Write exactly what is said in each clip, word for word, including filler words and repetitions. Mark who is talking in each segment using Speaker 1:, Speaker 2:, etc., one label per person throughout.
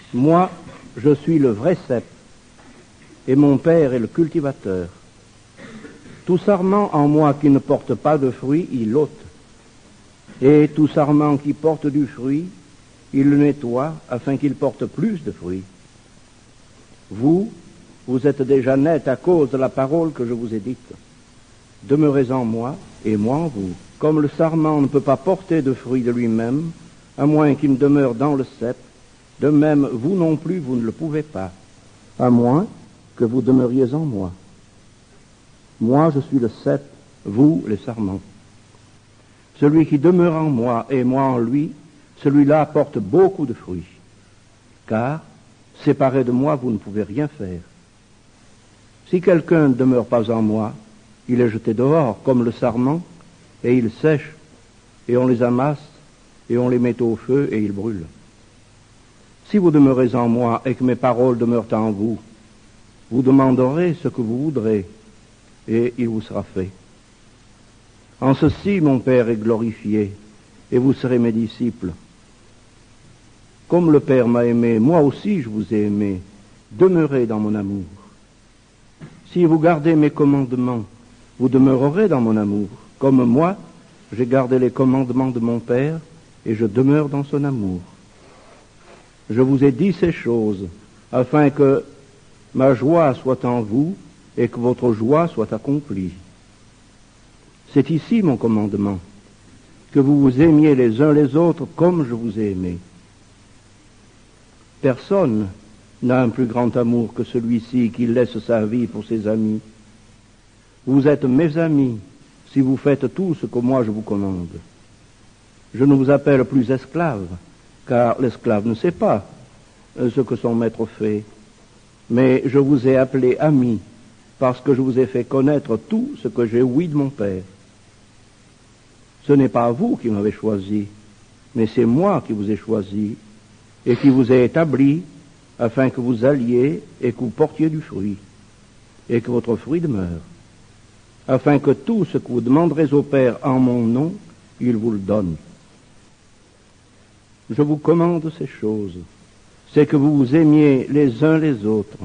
Speaker 1: Moi, je suis le vrai cep, et mon Père est le cultivateur. Tout sarment en moi qui ne porte pas de fruit, il l'ôte. Et tout sarment qui porte du fruit, il le nettoie afin qu'il porte plus de fruits. Vous, vous êtes déjà nets à cause de la parole que je vous ai dite. Demeurez en moi et moi en vous. Comme le sarment ne peut pas porter de fruit de lui-même, à moins qu'il ne demeure dans le cep, de même vous non plus vous ne le pouvez pas, à moins que vous demeuriez en moi. Moi je suis le cep, vous les sarments. Celui qui demeure en moi et moi en lui, celui-là porte beaucoup de fruits. Car, séparé de moi, vous ne pouvez rien faire. Si quelqu'un ne demeure pas en moi, il est jeté dehors comme le sarment, et il sèche, et on les amasse, et on les met au feu, et ils brûlent. Si vous demeurez en moi, et que mes paroles demeurent en vous, vous demanderez ce que vous voudrez, et il vous sera fait. En ceci, mon Père est glorifié, et vous serez mes disciples. Comme le Père m'a aimé, moi aussi je vous ai aimé. Demeurez dans mon amour. Si vous gardez mes commandements, vous demeurerez dans mon amour. Comme moi, j'ai gardé les commandements de mon Père, et je demeure dans son amour. Je vous ai dit ces choses, afin que ma joie soit en vous, et que votre joie soit accomplie. C'est ici mon commandement, que vous vous aimiez les uns les autres comme je vous ai aimé. Personne n'a un plus grand amour que celui-ci qui laisse sa vie pour ses amis. Vous êtes mes amis si vous faites tout ce que moi je vous commande. Je ne vous appelle plus esclave, car l'esclave ne sait pas ce que son maître fait, mais je vous ai appelé amis, parce que je vous ai fait connaître tout ce que j'ai ouï de mon Père. Ce n'est pas vous qui m'avez choisi, mais c'est moi qui vous ai choisi, et qui vous ai établi, afin que vous alliez et que vous portiez du fruit, et que votre fruit demeure, afin que tout ce que vous demanderez au Père en mon nom, il vous le donne. Je vous commande ces choses, c'est que vous vous aimiez les uns les autres.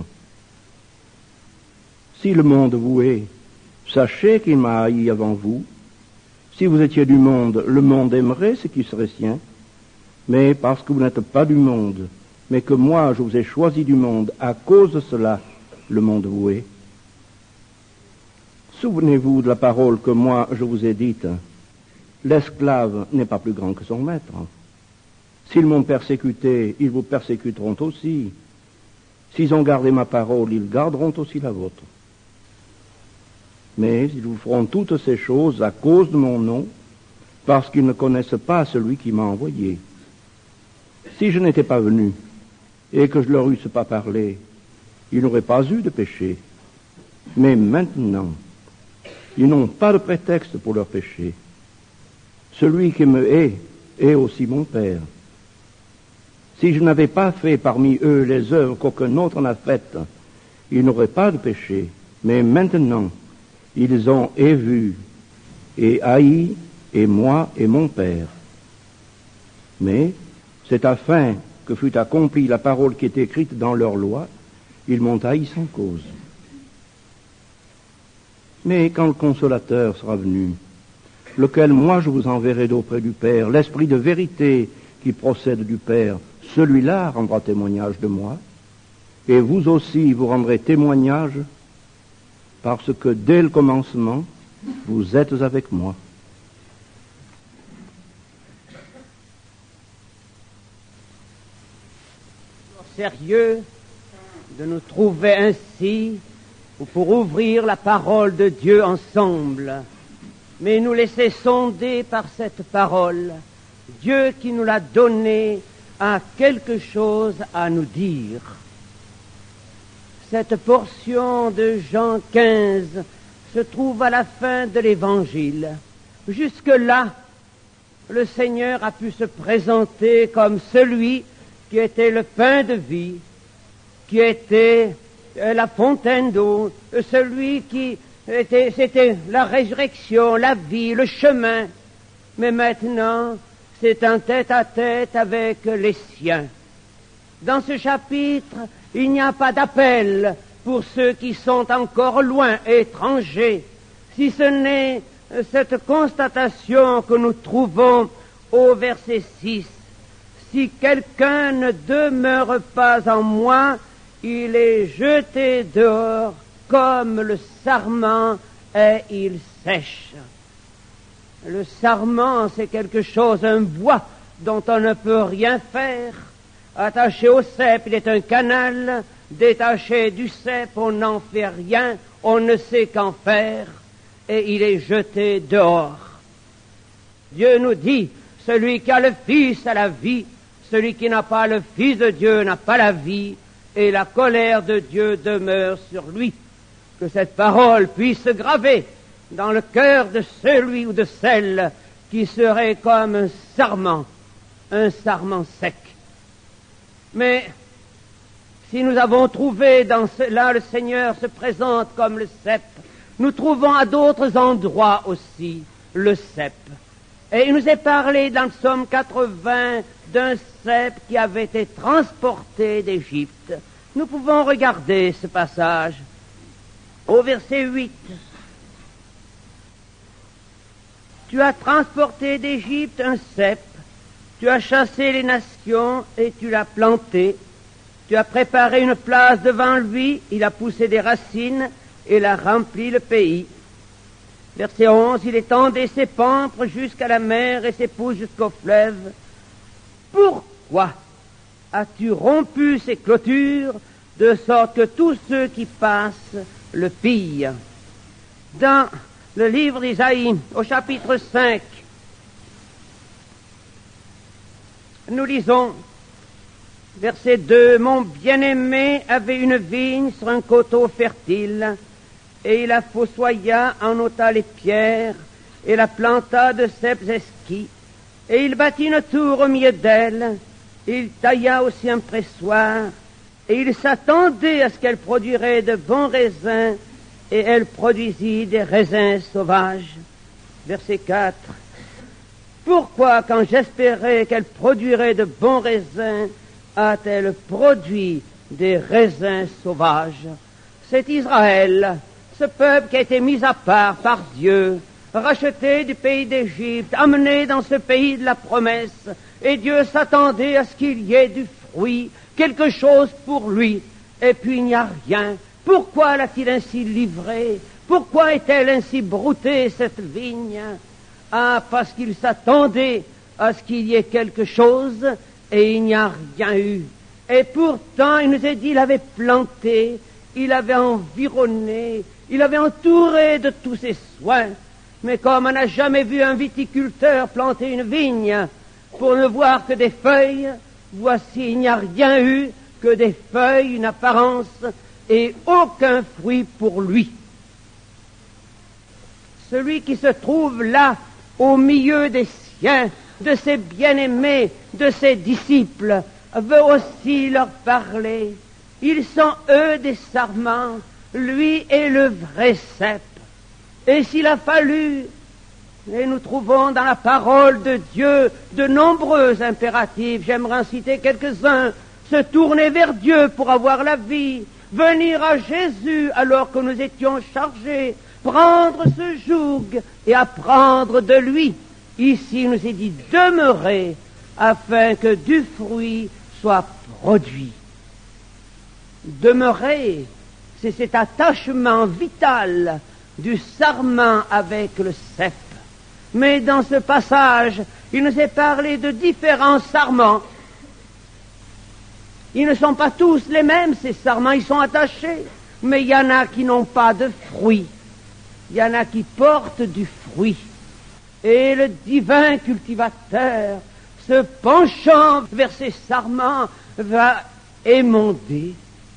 Speaker 1: Si le monde vous hait, sachez qu'il m'a haï avant vous. Si vous étiez du monde, le monde aimerait ce qui serait sien, mais parce que vous n'êtes pas du monde, mais que moi je vous ai choisi du monde, à cause de cela, le monde vous hait. Souvenez-vous de la parole que moi je vous ai dite. L'esclave n'est pas plus grand que son maître. S'ils m'ont persécuté, ils vous persécuteront aussi. S'ils ont gardé ma parole, ils garderont aussi la vôtre. Mais ils vous feront toutes ces choses à cause de mon nom, parce qu'ils ne connaissent pas celui qui m'a envoyé. Si je n'étais pas venu, et que je leur eusse pas parlé, ils n'auraient pas eu de péché. Mais maintenant, ils n'ont pas de prétexte pour leur péché. Celui qui me hait est aussi mon Père. Si je n'avais pas fait parmi eux les œuvres qu'aucun autre n'a faites, ils n'auraient pas de péché. Mais maintenant, ils ont et vu, et haï, et moi et mon Père. Mais c'est afin que fût accomplie la parole qui est écrite dans leur loi, ils m'ont haï sans cause. Mais quand le Consolateur sera venu, lequel moi je vous enverrai d'auprès du Père, l'Esprit de vérité qui procède du Père, celui-là rendra témoignage de moi, et vous aussi vous rendrez témoignage, parce que dès le commencement, vous êtes avec moi.
Speaker 2: Sérieux de nous trouver ainsi pour ouvrir la parole de Dieu ensemble, mais nous laisser sonder par cette parole. Dieu qui nous l'a donnée a quelque chose à nous dire. Cette portion de Jean quinze se trouve à la fin de l'Évangile. Jusque-là, le Seigneur a pu se présenter comme celui qui était le pain de vie, qui était euh, la fontaine d'eau, celui qui était, c'était la résurrection, la vie, le chemin. Mais maintenant, c'est un tête-à-tête avec les siens. Dans ce chapitre, il n'y a pas d'appel pour ceux qui sont encore loin, étrangers, si ce n'est cette constatation que nous trouvons au verset six. Si quelqu'un ne demeure pas en moi, il est jeté dehors comme le sarment et il sèche. Le sarment, c'est quelque chose, un bois dont on ne peut rien faire. Attaché au cep, il est un canal. Détaché du cep, on n'en fait rien, on ne sait qu'en faire, et il est jeté dehors. Dieu nous dit, celui qui a le Fils a la vie, celui qui n'a pas le Fils de Dieu n'a pas la vie, et la colère de Dieu demeure sur lui. Que cette parole puisse se graver dans le cœur de celui ou de celle qui serait comme un sarment, un sarment sec. Mais si nous avons trouvé dans cela, le Seigneur se présente comme le cep, nous trouvons à d'autres endroits aussi le cep. Et il nous est parlé dans le psaume quatre-vingts d'un cep qui avait été transporté d'Égypte. Nous pouvons regarder ce passage au verset huit. Tu as transporté d'Égypte un cep, tu as chassé les nations et tu l'as planté. Tu as préparé une place devant lui, il a poussé des racines et il a rempli le pays. Verset onze, il étendait ses pampres jusqu'à la mer et ses pousses jusqu'au fleuve. Pourquoi as-tu rompu ses clôtures de sorte que tous ceux qui passent le pillent? Dans le livre d'Isaïe, au chapitre cinq, nous lisons verset deux, « Mon bien-aimé avait une vigne sur un coteau fertile, et il la fossoya, en ôta les pierres, et la planta de ceps esquis, et il bâtit une tour au milieu d'elle, il tailla aussi un pressoir, et il s'attendait à ce qu'elle produirait de bons raisins, et elle produisit des raisins sauvages. » Verset quatre, « Pourquoi, quand j'espérais qu'elle produirait de bons raisins, a-t-elle produit des raisins sauvages? » C'est Israël, ce peuple qui a été mis à part par Dieu, racheté du pays d'Égypte, amené dans ce pays de la promesse, et Dieu s'attendait à ce qu'il y ait du fruit, quelque chose pour lui, et puis il n'y a rien. Pourquoi l'a-t-il ainsi livré? Pourquoi est-elle ainsi broutée, cette vigne? Ah, parce qu'il s'attendait à ce qu'il y ait quelque chose, et il n'y a rien eu. Et pourtant, il nous a dit, il avait planté, il avait environné, il avait entouré de tous ses soins. Mais comme on n'a jamais vu un viticulteur planter une vigne pour ne voir que des feuilles, voici, il n'y a rien eu que des feuilles, une apparence, et aucun fruit pour lui. Celui qui se trouve là, au milieu des siens, de ses bien-aimés, de ses disciples, veut aussi leur parler. Ils sont eux des sarments, lui est le vrai cep. Et s'il a fallu, et nous trouvons dans la parole de Dieu de nombreux impératifs, j'aimerais en citer quelques-uns, se tourner vers Dieu pour avoir la vie, venir à Jésus alors que nous étions chargés, prendre ce joug et apprendre de lui. Ici, il nous est dit demeurer afin que du fruit soit produit. Demeurer, c'est cet attachement vital du sarment avec le cep. Mais dans ce passage, il nous est parlé de différents sarments. Ils ne sont pas tous les mêmes, ces sarments, ils sont attachés. Mais il y en a qui n'ont pas de fruit. Il y en a qui portent du fruit. Et le divin cultivateur, se penchant vers ces sarments, va émonder.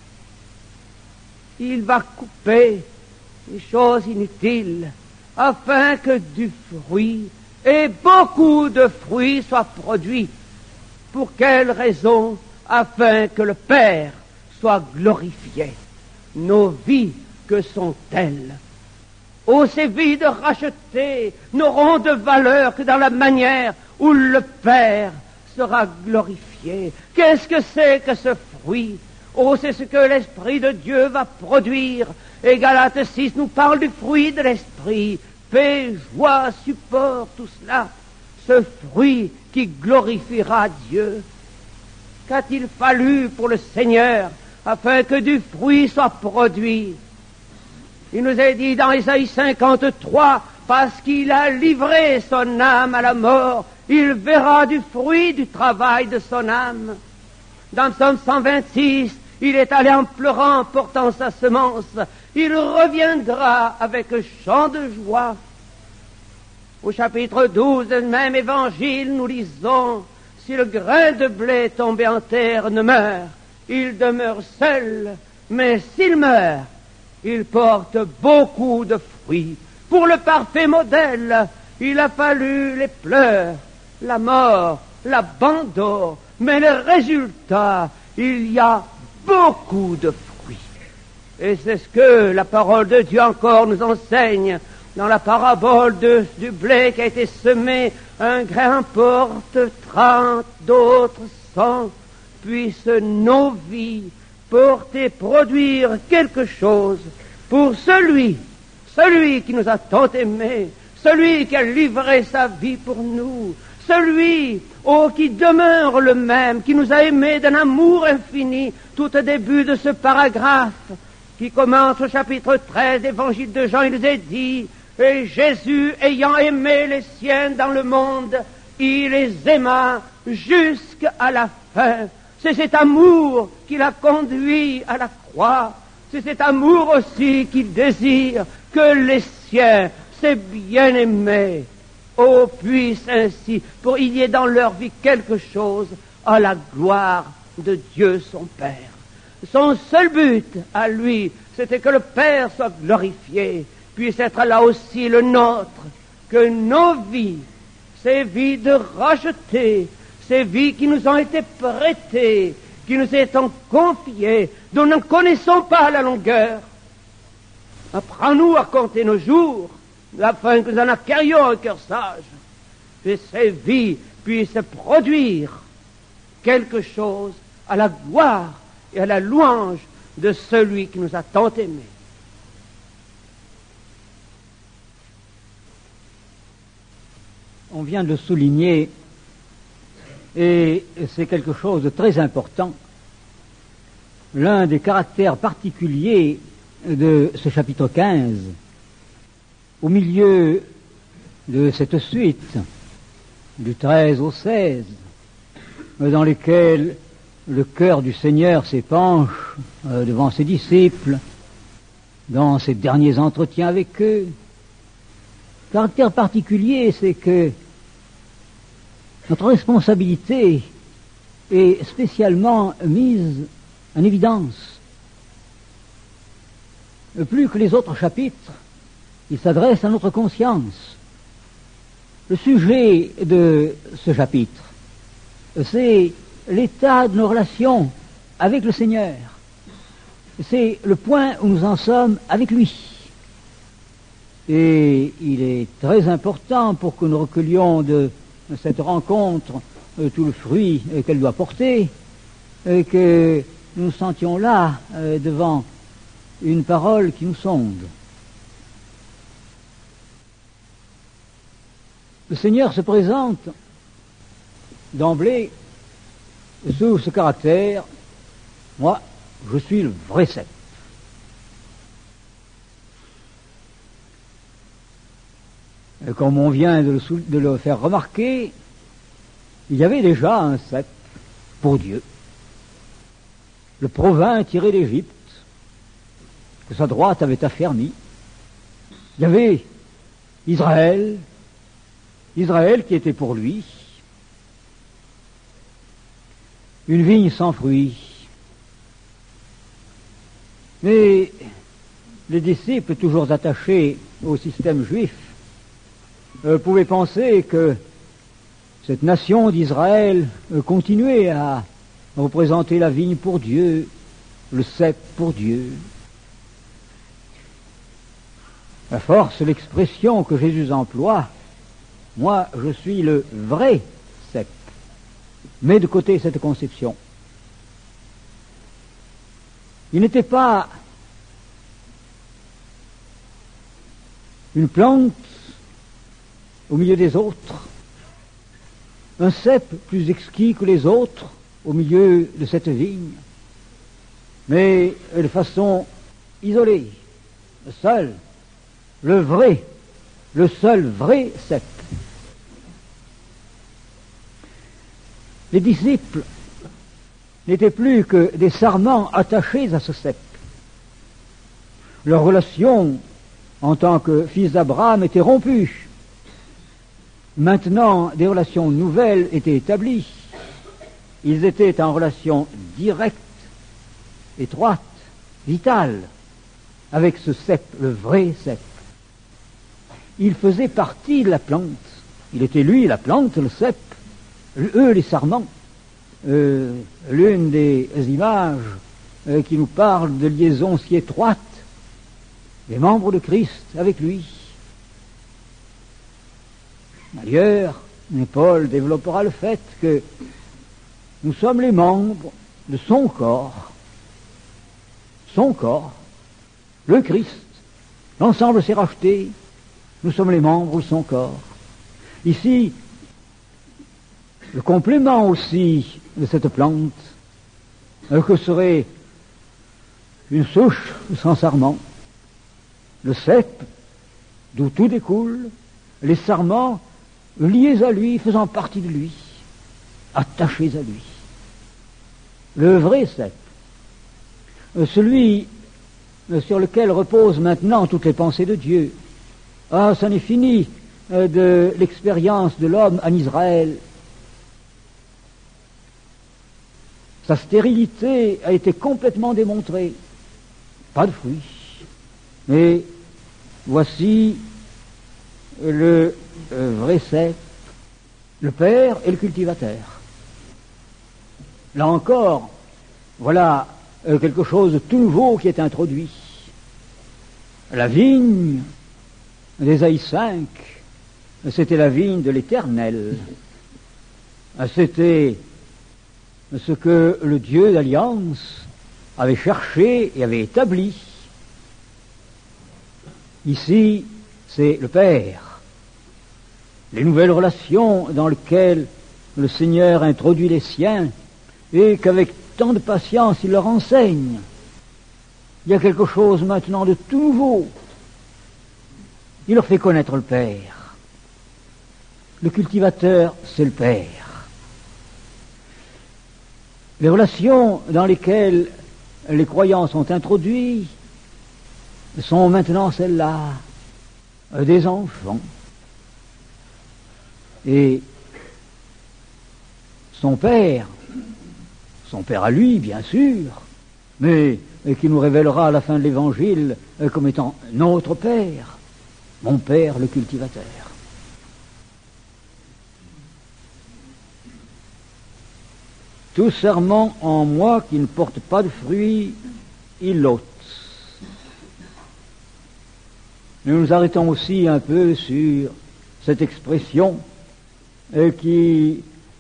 Speaker 2: Il va couper les choses inutiles, afin que du fruit, et beaucoup de fruits, soient produits. Pour quelle raison? Afin que le Père soit glorifié. Nos vies, que sont-elles? Oh, ces vies de rachetés n'auront de valeur que dans la manière où le Père sera glorifié. Qu'est-ce que c'est que ce fruit? Oh, c'est ce que l'Esprit de Dieu va produire. Et Galates six nous parle du fruit de l'Esprit. Paix, joie, support, tout cela. Ce fruit qui glorifiera Dieu. Qu'a-t-il fallu pour le Seigneur afin que du fruit soit produit? Il nous est dit dans Ésaïe cinquante-trois, parce qu'il a livré son âme à la mort, il verra du fruit du travail de son âme. Dans Psaume cent vingt-six, il est allé en pleurant, portant sa semence. Il reviendra avec chant de joie. Au chapitre douze du même évangile, nous lisons, si le grain de blé tombé en terre ne meurt, il demeure seul, mais s'il meurt, il porte beaucoup de fruits. Pour le parfait modèle, il a fallu les pleurs, la mort, l'abandon, mais le résultat, il y a beaucoup de fruits. Et c'est ce que la parole de Dieu encore nous enseigne dans la parabole de, du blé qui a été semé. Un grain porte trente, d'autres cent. Puissent nos vies porter, produire quelque chose pour celui, celui qui nous a tant aimés, celui qui a livré sa vie pour nous, celui, oh, qui demeure le même, qui nous a aimés d'un amour infini, tout au début de ce paragraphe, qui commence au chapitre treize, l'Évangile de Jean, il nous est dit, et Jésus, ayant aimé les siens dans le monde, il les aima jusqu'à la fin. C'est cet amour qui l'a conduit à la croix. C'est cet amour aussi qu'il désire que les siens, ses bien-aimés, oh, puissent ainsi, pour il y ait dans leur vie quelque chose à la gloire de Dieu son Père. Son seul but à lui, c'était que le Père soit glorifié, puisse être là aussi le nôtre, que nos vies, ces vies de rachetés, ces vies qui nous ont été prêtées, qui nous étant confiées, dont nous ne connaissons pas la longueur. Apprends-nous à compter nos jours, afin que nous en acquérions un cœur sage, que ces vies puissent produire quelque chose à la gloire et à la louange de celui qui nous a tant aimés.
Speaker 3: On vient de le souligner, et c'est quelque chose de très important. L'un des caractères particuliers de ce chapitre quinze, au milieu de cette suite, du treize au seize, dans lesquels le cœur du Seigneur s'épanche euh, devant ses disciples, dans ses derniers entretiens avec eux. Le caractère particulier, c'est que notre responsabilité est spécialement mise en évidence. Plus que les autres chapitres, il s'adresse à notre conscience. Le sujet de ce chapitre, c'est l'état de nos relations avec le Seigneur. C'est le point où nous en sommes avec lui. Et il est très important pour que nous recueillions de cette rencontre euh, tout le fruit euh, qu'elle doit porter, et que nous nous sentions là euh, devant une parole qui nous sonde. Le Seigneur se présente d'emblée sous ce caractère: moi, je suis le vrai cep. Et comme on vient de le, sou- de le faire remarquer, il y avait déjà un cep pour Dieu, le provin tiré d'Égypte, que sa droite avait affermi. Il y avait Israël, Israël qui était pour lui une vigne sans fruits. Mais les disciples, toujours attachés au système juif, euh, pouvaient penser que cette nation d'Israël euh, continuait à représenter la vigne pour Dieu, le cep pour Dieu. À force, l'expression que Jésus emploie, moi je suis le vrai cep. met de côté cette conception. Il n'était pas une plante au milieu des autres, un cep plus exquis que les autres au milieu de cette vigne, mais de façon isolée, le seul, le vrai, le seul vrai cep. Les disciples n'étaient plus que des sarments attachés à ce cep. Leur relation en tant que fils d'Abraham était rompue. Maintenant, des relations nouvelles étaient établies. Ils étaient en relation directe, étroite, vitale, avec ce cep, le vrai cep. Il faisait partie de la plante. Il était lui, la plante, le cep, eux, les sarments. Euh, l'une des images euh, qui nous parle de liaison si étroite des membres de Christ avec lui. D'ailleurs, Paul développera le fait que nous sommes les membres de son corps, son corps, le Christ. L'ensemble s'est racheté, nous sommes les membres de son corps. Ici, le complément aussi de cette plante, euh, que serait une souche sans sarment, le cep, d'où tout découle, les sarments liés à lui, faisant partie de lui, attachés à lui. Le vrai cep, euh, celui euh, sur lequel reposent maintenant toutes les pensées de Dieu. Ah, ça n'est fini euh, de l'expérience de l'homme en Israël. Sa stérilité a été complètement démontrée. Pas de fruits. Mais voici le euh, vrai cep, le père et le cultivateur. Là encore, voilà euh, quelque chose de tout nouveau qui est introduit. La vigne d'Ésaïe cinq, c'était la vigne de l'Éternel. C'était ce que le Dieu d'Alliance avait cherché et avait établi. Ici, c'est le Père. Les nouvelles relations dans lesquelles le Seigneur introduit les siens et qu'avec tant de patience il leur enseigne. Il y a quelque chose maintenant de tout nouveau. Il leur fait connaître le Père. Le cultivateur, c'est le Père. Les relations dans lesquelles les croyants sont introduits sont maintenant celles-là, des enfants. Et son père, son père à lui, bien sûr, mais qui nous révélera à la fin de l'Évangile comme étant notre Père, mon Père le cultivateur. Tout serment en moi qui ne porte pas de fruits, il l'ôte. Nous nous arrêtons aussi un peu sur cette expression euh, qui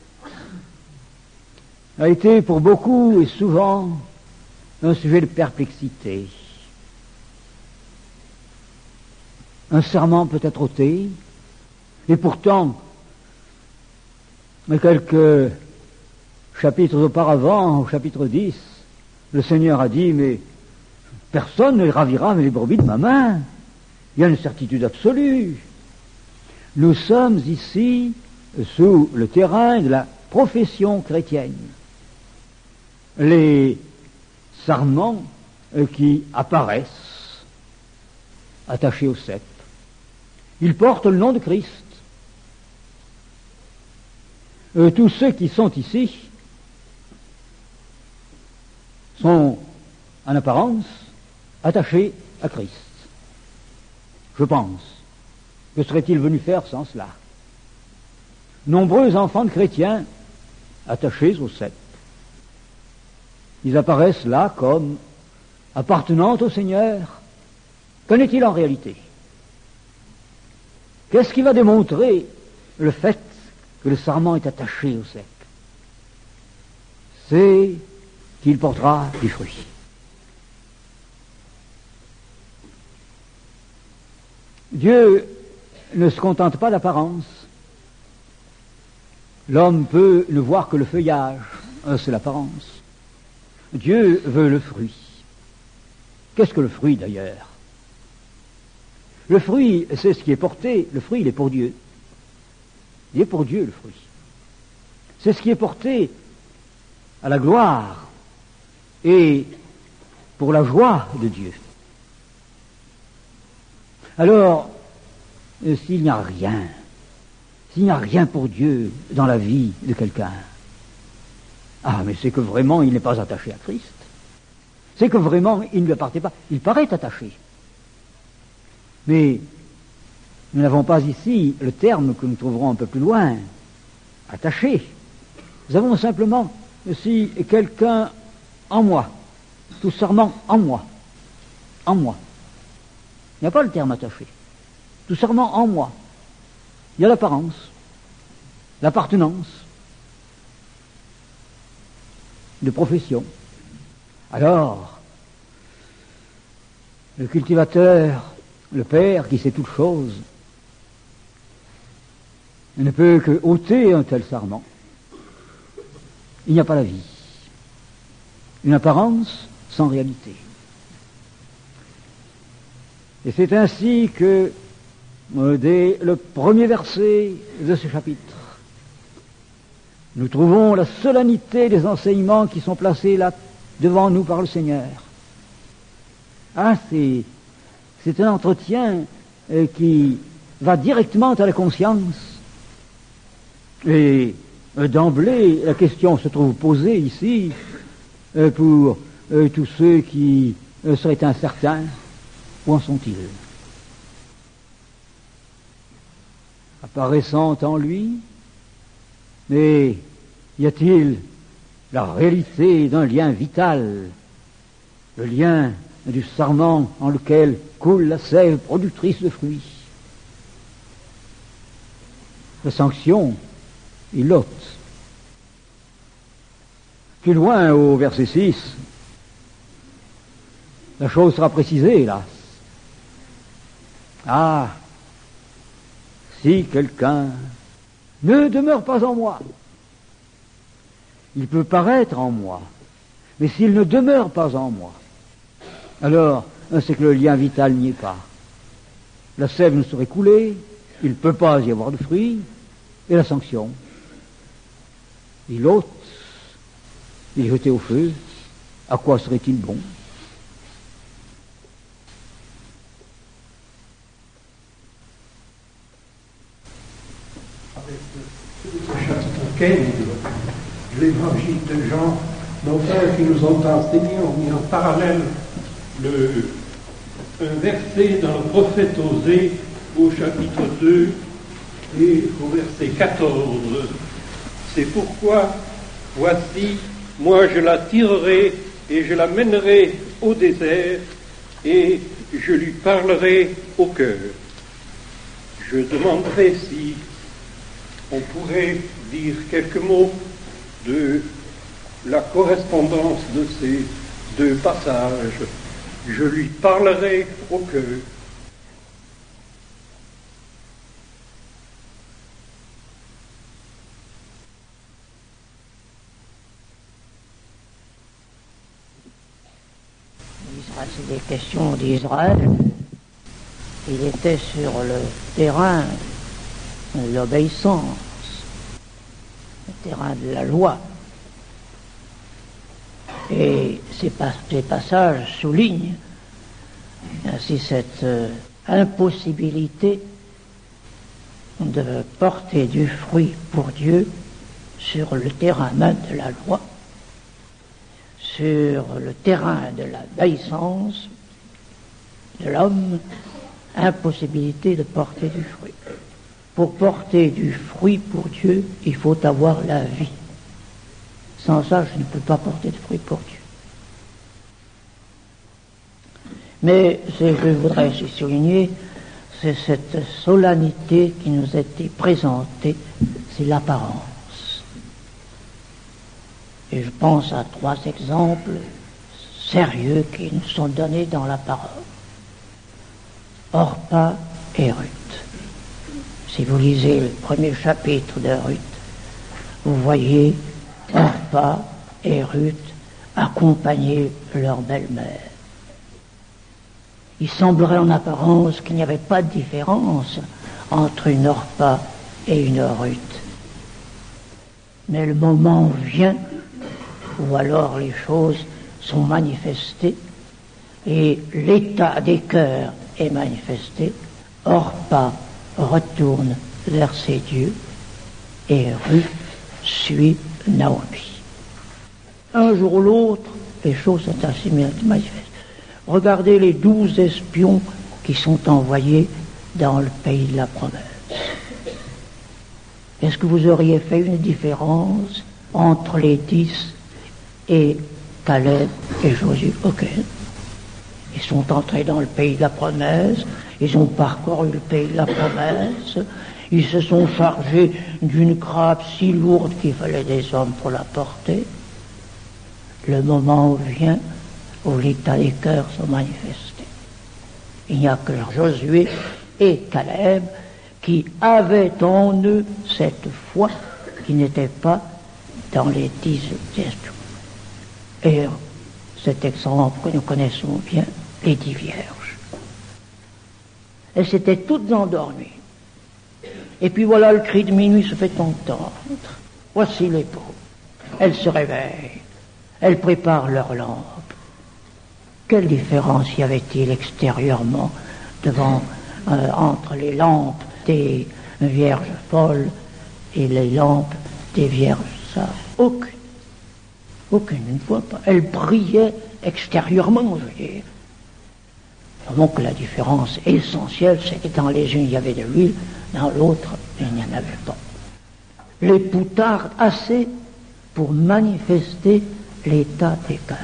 Speaker 3: a été pour beaucoup et souvent un sujet de perplexité. Un serment peut être ôté, et pourtant, mais quelques chapitres auparavant, au chapitre dix, le Seigneur a dit, mais personne ne ravira les brebis de ma main. Il y a une certitude absolue. Nous sommes ici sous le terrain de la profession chrétienne. Les sarments qui apparaissent attachés au cep, ils portent le nom de Christ. Euh, tous ceux qui sont ici sont en apparence attachés à Christ. Je pense. Que serait-il venu faire sans cela? Nombreux enfants de chrétiens attachés au cep. Ils apparaissent là comme appartenant au Seigneur. Qu'en est-il en réalité? Qu'est-ce qui va démontrer le fait que le sarment est attaché au cep? c'est qu'il portera du fruit. Dieu ne se contente pas d'apparence. L'homme peut ne voir que le feuillage, c'est l'apparence. Dieu veut le fruit. Qu'est-ce que le fruit d'ailleurs? Le fruit, c'est ce qui est porté. Le fruit, il est pour Dieu. Il est pour Dieu, le fruit. C'est ce qui est porté à la gloire et pour la joie de Dieu. Alors, euh, s'il n'y a rien, s'il n'y a rien pour Dieu dans la vie de quelqu'un, ah, mais c'est que vraiment il n'est pas attaché à Christ. C'est que vraiment il ne lui appartient pas. Il paraît attaché. Mais nous n'avons pas ici le terme que nous trouverons un peu plus loin, attaché. Nous avons simplement, si quelqu'un en moi, tout serment en moi, en moi. Il n'y a pas le terme attaché. Tout serment en moi. Il y a l'apparence, l'appartenance de profession. Alors, le cultivateur, le père qui sait toutes choses, ne peut que ôter un tel serment. Il n'y a pas la vie. Une apparence sans réalité. Et c'est ainsi que, euh, dès le premier verset de ce chapitre, nous trouvons la solennité des enseignements qui sont placés là devant nous par le Seigneur. Ah, c'est, c'est un entretien euh, qui va directement à la conscience. Et euh, d'emblée, la question se trouve posée ici euh, pour euh, tous ceux qui euh, seraient incertains. Où en sont-ils? Apparaissant en lui, mais y a-t-il la réalité d'un lien vital, le lien du sarment en lequel coule la sève productrice de fruits? La sanction, il l'ôte. Plus loin, au verset six, la chose sera précisée, hélas. Ah, si quelqu'un ne demeure pas en moi, il peut paraître en moi, mais s'il ne demeure pas en moi, alors c'est que le lien vital n'y est pas. La sève ne serait coulée, il ne peut pas y avoir de fruits, et la sanction, il ôte, il est jeté au feu, à quoi serait-il bon?
Speaker 4: Chapitre quinze de l'évangile de Jean, nos frères qui nous ont enseigné ont mis en parallèle le, un verset dans le prophète Osée au chapitre deux et au verset quatorze. C'est pourquoi, voici, moi je la tirerai et je la mènerai au désert et je lui parlerai au cœur. Je demanderai si on pourrait dire quelques mots de la correspondance de ces deux passages. Je lui parlerai au cœur.
Speaker 2: C'est des questions d'Israël. Il était sur le terrain de l'obéissance, le terrain de la loi. Et ces, pas, ces passages soulignent ainsi cette euh, impossibilité de porter du fruit pour Dieu sur le terrain même de la loi, sur le terrain de l'obéissance de l'homme, impossibilité de porter du fruit. Pour porter du fruit pour Dieu, il faut avoir la vie. Sans ça, je ne peux pas porter de fruit pour Dieu. Mais ce que je voudrais aussi souligner, c'est cette solennité qui nous a été présentée, c'est l'apparence.
Speaker 5: Et je pense à trois exemples sérieux qui nous sont donnés dans la parole. Orpa et Ruth. Si vous lisez le premier chapitre de Ruth, vous voyez Orpa et Ruth accompagner leur belle-mère. Il semblerait en apparence qu'il n'y avait pas de différence entre une Orpa et une Ruth. Mais le moment vient où alors les choses sont manifestées et l'état des cœurs est manifesté. Orpa retourne vers ses dieux et Ruth suit Naomi. Un jour ou l'autre, les choses sont assez manifestes. Regardez les douze espions qui sont envoyés dans le pays de la promesse. Est-ce que vous auriez fait une différence entre les dix et Caleb et Josué? Ok. Ils sont entrés dans le pays de la promesse, ils ont parcouru le pays de la promesse, ils se sont chargés d'une grappe si lourde qu'il fallait des hommes pour la porter. Le moment vient où l'état des cœurs sont manifestés. Il n'y a que Josué et Caleb qui avaient en eux cette foi qui n'était pas dans les dix espions. Et cet exemple que nous connaissons bien, les dix vierges. Elles s'étaient toutes endormies. Et puis voilà, le cri de minuit se fait entendre. Voici l'époux. Elles se réveillent. Elles préparent leur lampe. Quelle différence y avait-il extérieurement devant, euh, entre les lampes des vierges folles et les lampes des vierges sages? Aucune. Aucune, une fois pas. Elles brillaient extérieurement, je veux dire. Donc la différence essentielle, c'est que dans les unes il y avait de l'huile, dans l'autre il n'y en avait pas. L'époux tarde assez pour manifester l'état des cœurs.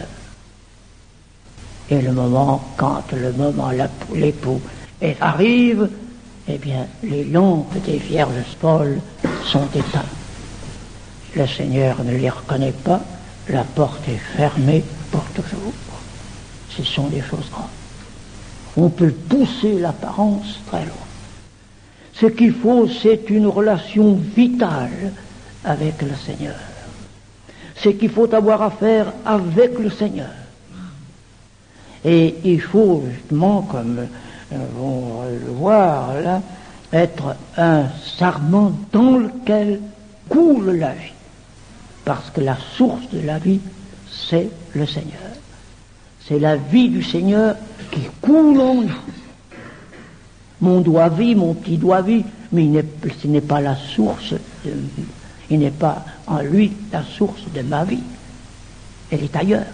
Speaker 5: Et le moment, quand le moment, l'époux arrive, eh bien, les lampes des vierges folles sont éteintes. Le Seigneur ne les reconnaît pas, la porte est fermée pour toujours. Ce sont des choses graves. On peut pousser l'apparence très loin. Ce qu'il faut, c'est une relation vitale avec le Seigneur. Ce qu'il faut avoir à faire avec le Seigneur. Et il faut justement, comme euh, on va le voir là, être un sarment dans lequel coule la vie. Parce que la source de la vie, c'est le Seigneur. C'est la vie du Seigneur qui coule en nous. Mon doigt vit, mon petit doigt vit, mais il n'est, ce n'est pas la source, de, il n'est pas en lui la source de ma vie. Elle est ailleurs.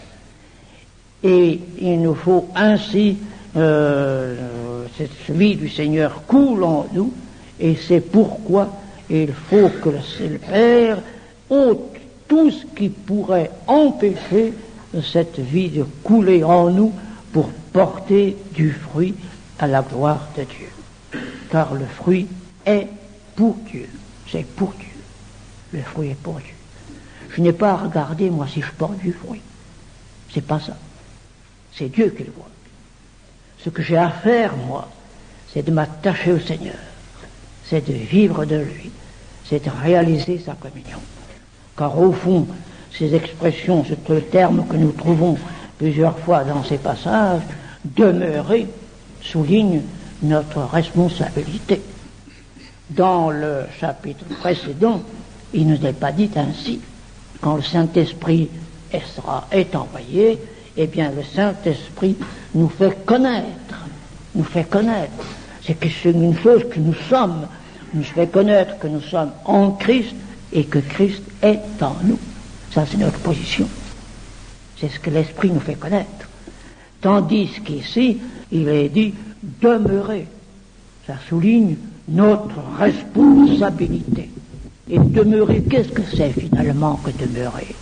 Speaker 5: Et il nous faut ainsi, euh, cette vie du Seigneur coule en nous, et c'est pourquoi il faut que le, le Père ôte tout ce qui pourrait empêcher cette vie de couler en nous pour porter du fruit à la gloire de Dieu. Car le fruit est pour Dieu. C'est pour Dieu. Le fruit est pour Dieu. Je n'ai pas à regarder, moi, si je porte du fruit. C'est pas ça. C'est Dieu qui le voit. Ce que j'ai à faire, moi, c'est de m'attacher au Seigneur. C'est de vivre de lui. C'est de réaliser sa communion. Car au fond, ces expressions, c'est le terme que nous trouvons plusieurs fois dans ces passages, demeurer souligne notre responsabilité. Dans le chapitre précédent, il ne nous est pas dit ainsi. Quand le Saint-Esprit sera, est envoyé, eh bien le Saint-Esprit nous fait connaître, nous fait connaître. C'est que c'est une chose que nous sommes, nous fait connaître que nous sommes en Christ et que Christ est en nous. Ça, c'est notre position. C'est ce que l'Esprit nous fait connaître. Tandis qu'ici, il est dit demeurer. Ça souligne notre responsabilité. Et demeurer, qu'est-ce que c'est finalement que demeurer?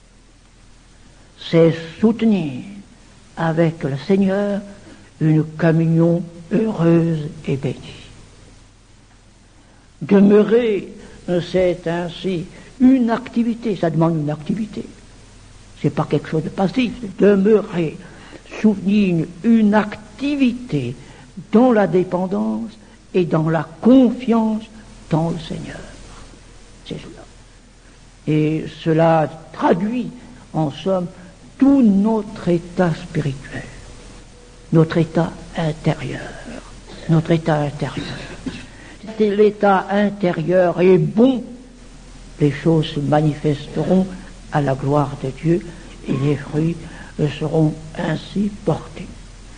Speaker 5: C'est soutenir avec le Seigneur une communion heureuse et bénie. Demeurer, c'est ainsi une activité, ça demande une activité. C'est pas quelque chose de passif, c'est demeurer, souvenir une activité dans la dépendance et dans la confiance dans le Seigneur. C'est cela. Et cela traduit, en somme, tout notre état spirituel, notre état intérieur, notre état intérieur. Si l'état intérieur est bon, les choses se manifesteront à la gloire de Dieu et les fruits seront ainsi portés.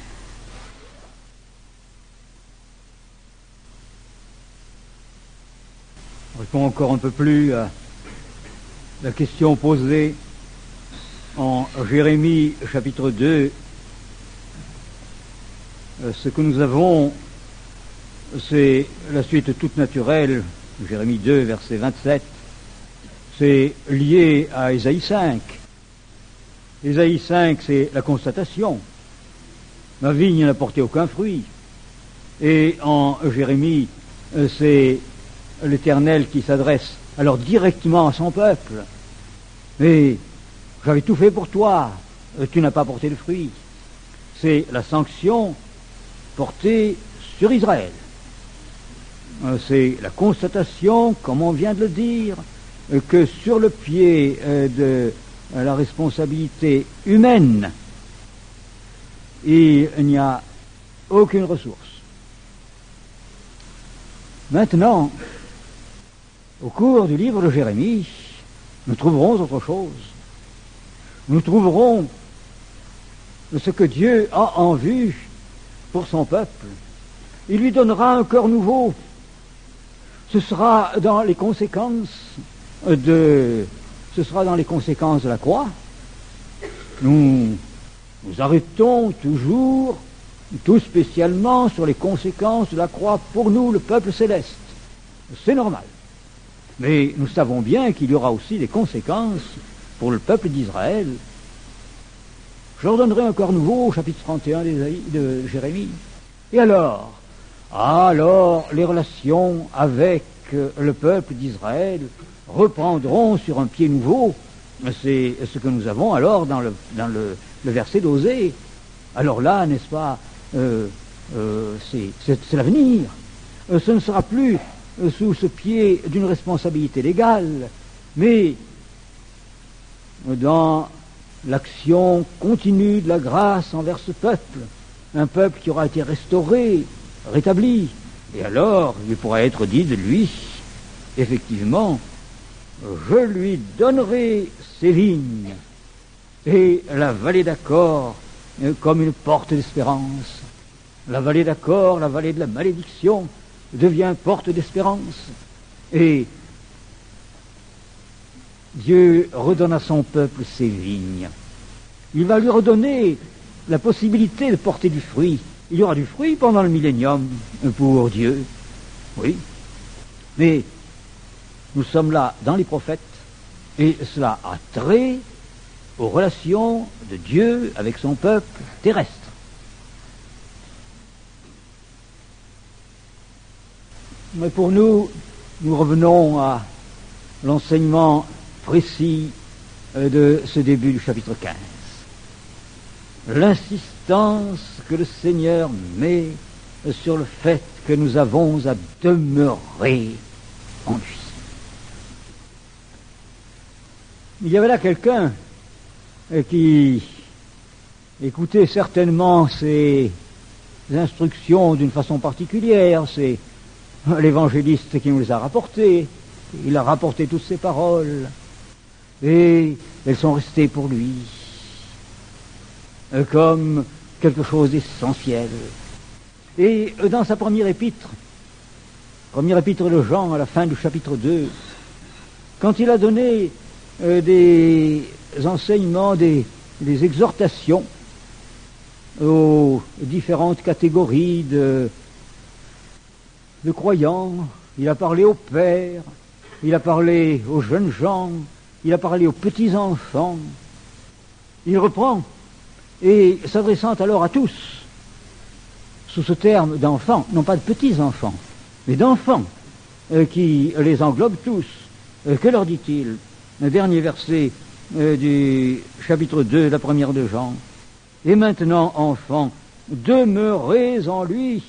Speaker 3: On répond encore un peu plus à la question posée en Jérémie chapitre deux. Ce que nous avons, c'est la suite toute naturelle, Jérémie deux, verset vingt-sept. C'est lié à Ésaïe cinq. Ésaïe cinq, c'est la constatation. Ma vigne n'a porté aucun fruit. Et en Jérémie, c'est l'Éternel qui s'adresse alors directement à son peuple. Mais j'avais tout fait pour toi, tu n'as pas porté de fruit. C'est la sanction portée sur Israël. C'est la constatation, comme on vient de le dire, que sur le pied de la responsabilité humaine, il n'y a aucune ressource. Maintenant, au cours du livre de Jérémie, nous trouverons autre chose. Nous trouverons ce que Dieu a en vue pour son peuple. Il lui donnera un cœur nouveau. Ce sera dans les conséquences de, ce sera dans les conséquences de la croix. Nous nous arrêtons toujours, tout spécialement, sur les conséquences de la croix pour nous, le peuple céleste. C'est normal. Mais nous savons bien qu'il y aura aussi des conséquences pour le peuple d'Israël. Je leur donnerai un corps nouveau au chapitre trente et un de Jérémie. Et alors Alors, les relations avec le peuple d'Israël reprendront sur un pied nouveau. C'est ce que nous avons alors dans le, dans le, le verset d'Osée. Alors là, n'est-ce pas, euh, euh, c'est, c'est, c'est l'avenir. Euh, ce ne sera plus euh, sous ce pied d'une responsabilité légale, mais dans l'action continue de la grâce envers ce peuple, un peuple qui aura été restauré, rétabli. Et alors, il pourra être dit de lui, effectivement, je lui donnerai ses vignes et la vallée d'Accord comme une porte d'espérance. La vallée d'Accord, la vallée de la malédiction, devient porte d'espérance. Et Dieu redonne à son peuple ses vignes. Il va lui redonner la possibilité de porter du fruit. Il y aura du fruit pendant le millénium pour Dieu. Oui. Mais nous sommes là dans les prophètes et cela a trait aux relations de Dieu avec son peuple terrestre. Mais pour nous, nous revenons à l'enseignement précis de ce début du chapitre quinze. L'insistance que le Seigneur met sur le fait que nous avons à demeurer en lui. Il y avait là quelqu'un qui écoutait certainement ces instructions d'une façon particulière. C'est l'évangéliste qui nous les a rapportées. Il a rapporté toutes ces paroles et elles sont restées pour lui comme quelque chose d'essentiel. Et dans sa première épître, première épître de Jean, à la fin du chapitre deux, quand il a donné euh, des enseignements, des, des exhortations aux différentes catégories de, de croyants, il a parlé aux pères, il a parlé aux jeunes gens, il a parlé aux petits-enfants. Il reprend, et s'adressant alors à tous, sous ce terme d'enfants, non pas de petits-enfants, mais d'enfants, euh, qui les englobent tous, Euh, que leur dit-il? Le dernier verset euh, du chapitre deux, la première de Jean. Et maintenant, enfants, demeurez en lui.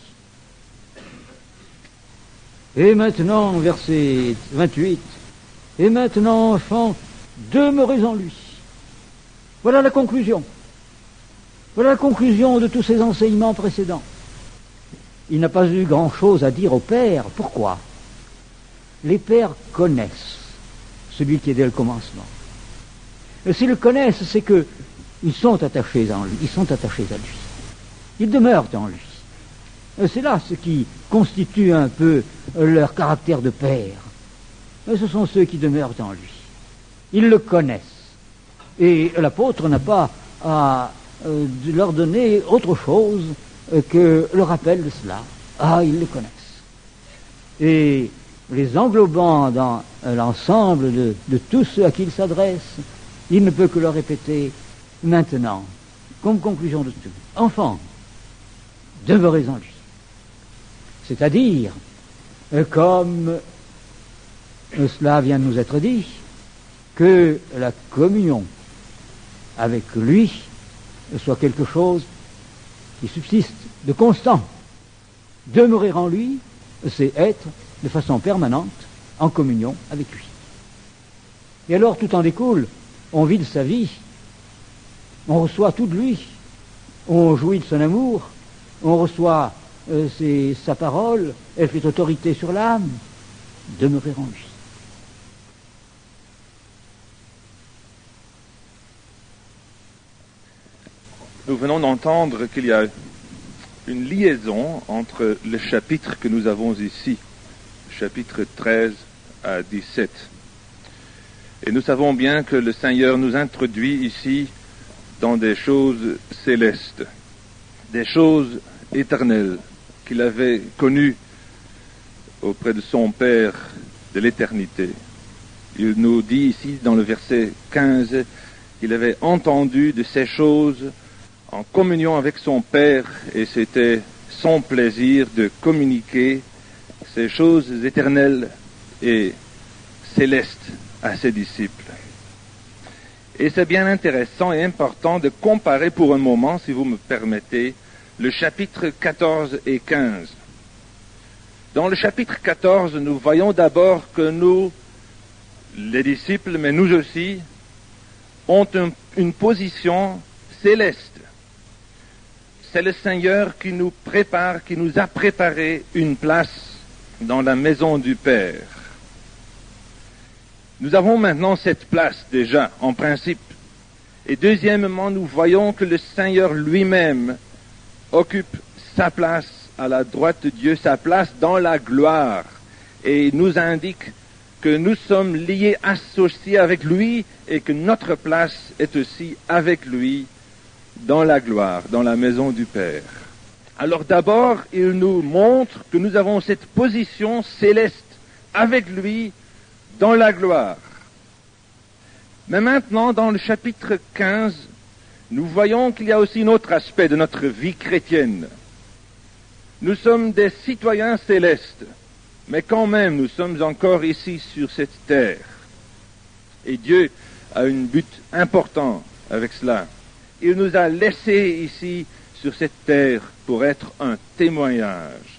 Speaker 3: Et maintenant, verset vingt-huit, et maintenant, enfants, demeurez en lui. Voilà la conclusion. Voilà la conclusion de tous ces enseignements précédents. Il n'a pas eu grand-chose à dire aux pères. Pourquoi? Les pères connaissent celui qui est dès le commencement. Et s'ils le connaissent, c'est que ils sont attachés en lui, ils sont attachés à lui. Ils demeurent en lui. Et c'est là ce qui constitue un peu leur caractère de père. Et ce sont ceux qui demeurent en lui. Ils le connaissent. Et l'apôtre n'a pas à euh, leur donner autre chose que le rappel de cela. Ah, ils le connaissent. Et les englobant dans l'ensemble de, de tous ceux à qui il s'adresse, il ne peut que leur répéter maintenant, comme conclusion de tout. Enfants, demeurez en lui. C'est-à-dire, comme cela vient de nous être dit, que la communion avec lui soit quelque chose qui subsiste, de constant. Demeurer en lui, c'est être de façon permanente en communion avec lui. Et alors tout en découle, on vit de sa vie, on reçoit tout de lui, on jouit de son amour, on reçoit euh, ses, sa parole, elle fait autorité sur l'âme. Demeurer en lui.
Speaker 6: Nous venons d'entendre qu'il y a une liaison entre le chapitre que nous avons ici, chapitre treize à dix-sept. Et nous savons bien que le Seigneur nous introduit ici dans des choses célestes, des choses éternelles qu'il avait connues auprès de son Père de l'éternité. Il nous dit ici dans le verset quinze qu'il avait entendu de ces choses en communion avec son Père, et c'était son plaisir de communiquer ces choses éternelles et célestes à ses disciples. Et c'est bien intéressant et important de comparer pour un moment, si vous me permettez, le chapitre quatorze et quinze. Dans le chapitre quatorze, nous voyons d'abord que nous, les disciples, mais nous aussi, ont un, une position céleste. C'est le Seigneur qui nous prépare, qui nous a préparé une place dans la maison du Père. Nous avons maintenant cette place déjà, en principe. Et deuxièmement, nous voyons que le Seigneur lui-même occupe sa place à la droite de Dieu, sa place dans la gloire, et nous indique que nous sommes liés, associés avec lui, et que notre place est aussi avec lui dans la gloire, dans la maison du Père. Alors d'abord, il nous montre que nous avons cette position céleste avec lui dans la gloire. Mais maintenant, dans le chapitre quinze, nous voyons qu'il y a aussi un autre aspect de notre vie chrétienne. Nous sommes des citoyens célestes, mais quand même, nous sommes encore ici sur cette terre. Et Dieu a un but important avec cela. Il nous a laissés ici sur cette terre pour être un témoignage.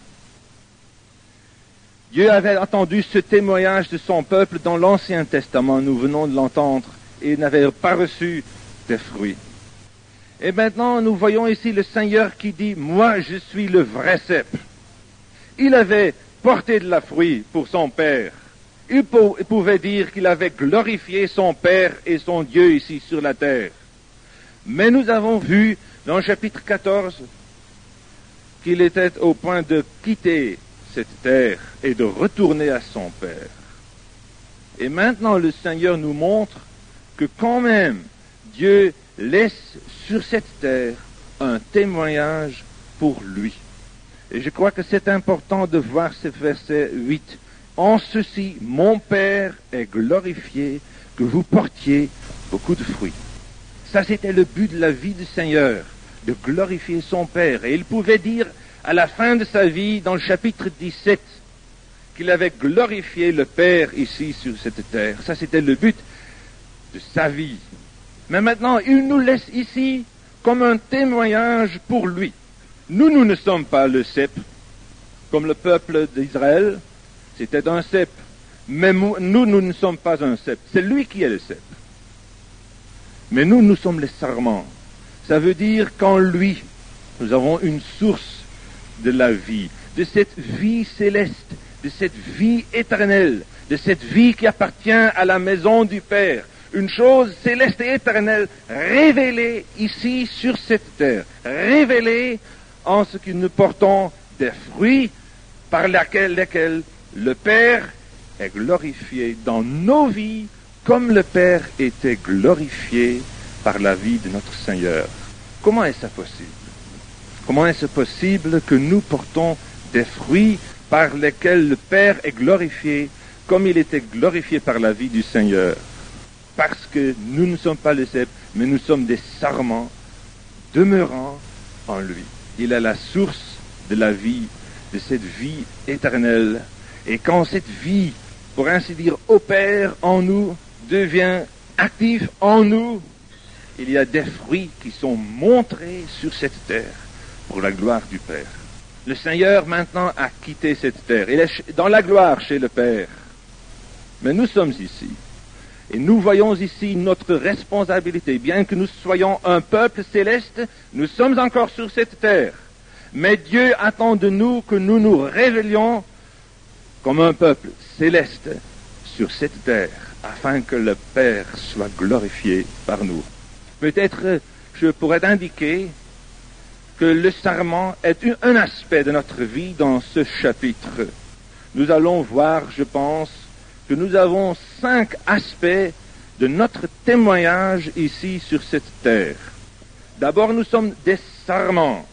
Speaker 6: Dieu avait attendu ce témoignage de son peuple dans l'Ancien Testament, nous venons de l'entendre, et il n'avait pas reçu des fruits. Et maintenant, nous voyons ici le Seigneur qui dit « Moi, je suis le vrai cep ». Il avait porté de la fruit pour son Père. Il pouvait dire qu'il avait glorifié son Père et son Dieu ici sur la terre. Mais nous avons vu dans le chapitre quatorze qu'il était au point de quitter cette terre et de retourner à son Père. Et maintenant le Seigneur nous montre que quand même Dieu laisse sur cette terre un témoignage pour lui. Et je crois que c'est important de voir ce verset huit. En ceci, mon Père est glorifié, que vous portiez beaucoup de fruits. Ça, c'était le but de la vie du Seigneur, de glorifier son Père. Et il pouvait dire, à la fin de sa vie, dans le chapitre dix-sept, qu'il avait glorifié le Père ici sur cette terre. Ça, c'était le but de sa vie. Mais maintenant, il nous laisse ici comme un témoignage pour lui. Nous, nous ne sommes pas le cep, comme le peuple d'Israël, c'était un cep. Mais nous, nous ne sommes pas un cep. C'est lui qui est le cep. Mais nous, nous sommes les sarments. Ça veut dire qu'en lui, nous avons une source de la vie, de cette vie céleste, de cette vie éternelle, de cette vie qui appartient à la maison du Père. Une chose céleste et éternelle révélée ici sur cette terre, révélée en ce que nous portons des fruits par lesquels, lesquels le Père est glorifié dans nos vies comme le Père était glorifié par la vie de notre Seigneur. Comment est-ce possible? Comment est-ce possible que nous portons des fruits par lesquels le Père est glorifié comme il était glorifié par la vie du Seigneur? Parce que nous ne sommes pas les cèpes, mais nous sommes des sarments demeurant en lui. Il est la source de la vie, de cette vie éternelle. Et quand cette vie, pour ainsi dire, opère en nous, devient active en nous, il y a des fruits qui sont montrés sur cette terre pour la gloire du Père. Le Seigneur maintenant a quitté cette terre. Il est dans la gloire chez le Père. Mais nous sommes ici. Et nous voyons ici notre responsabilité. Bien que nous soyons un peuple céleste, nous sommes encore sur cette terre. Mais Dieu attend de nous que nous nous révélions comme un peuple céleste sur cette terre, afin que le Père soit glorifié par nous. Peut-être je pourrais indiquer que le sarment est un aspect de notre vie dans ce chapitre. Nous allons voir, je pense, que nous avons cinq aspects de notre témoignage ici sur cette terre. D'abord, nous sommes des sarments.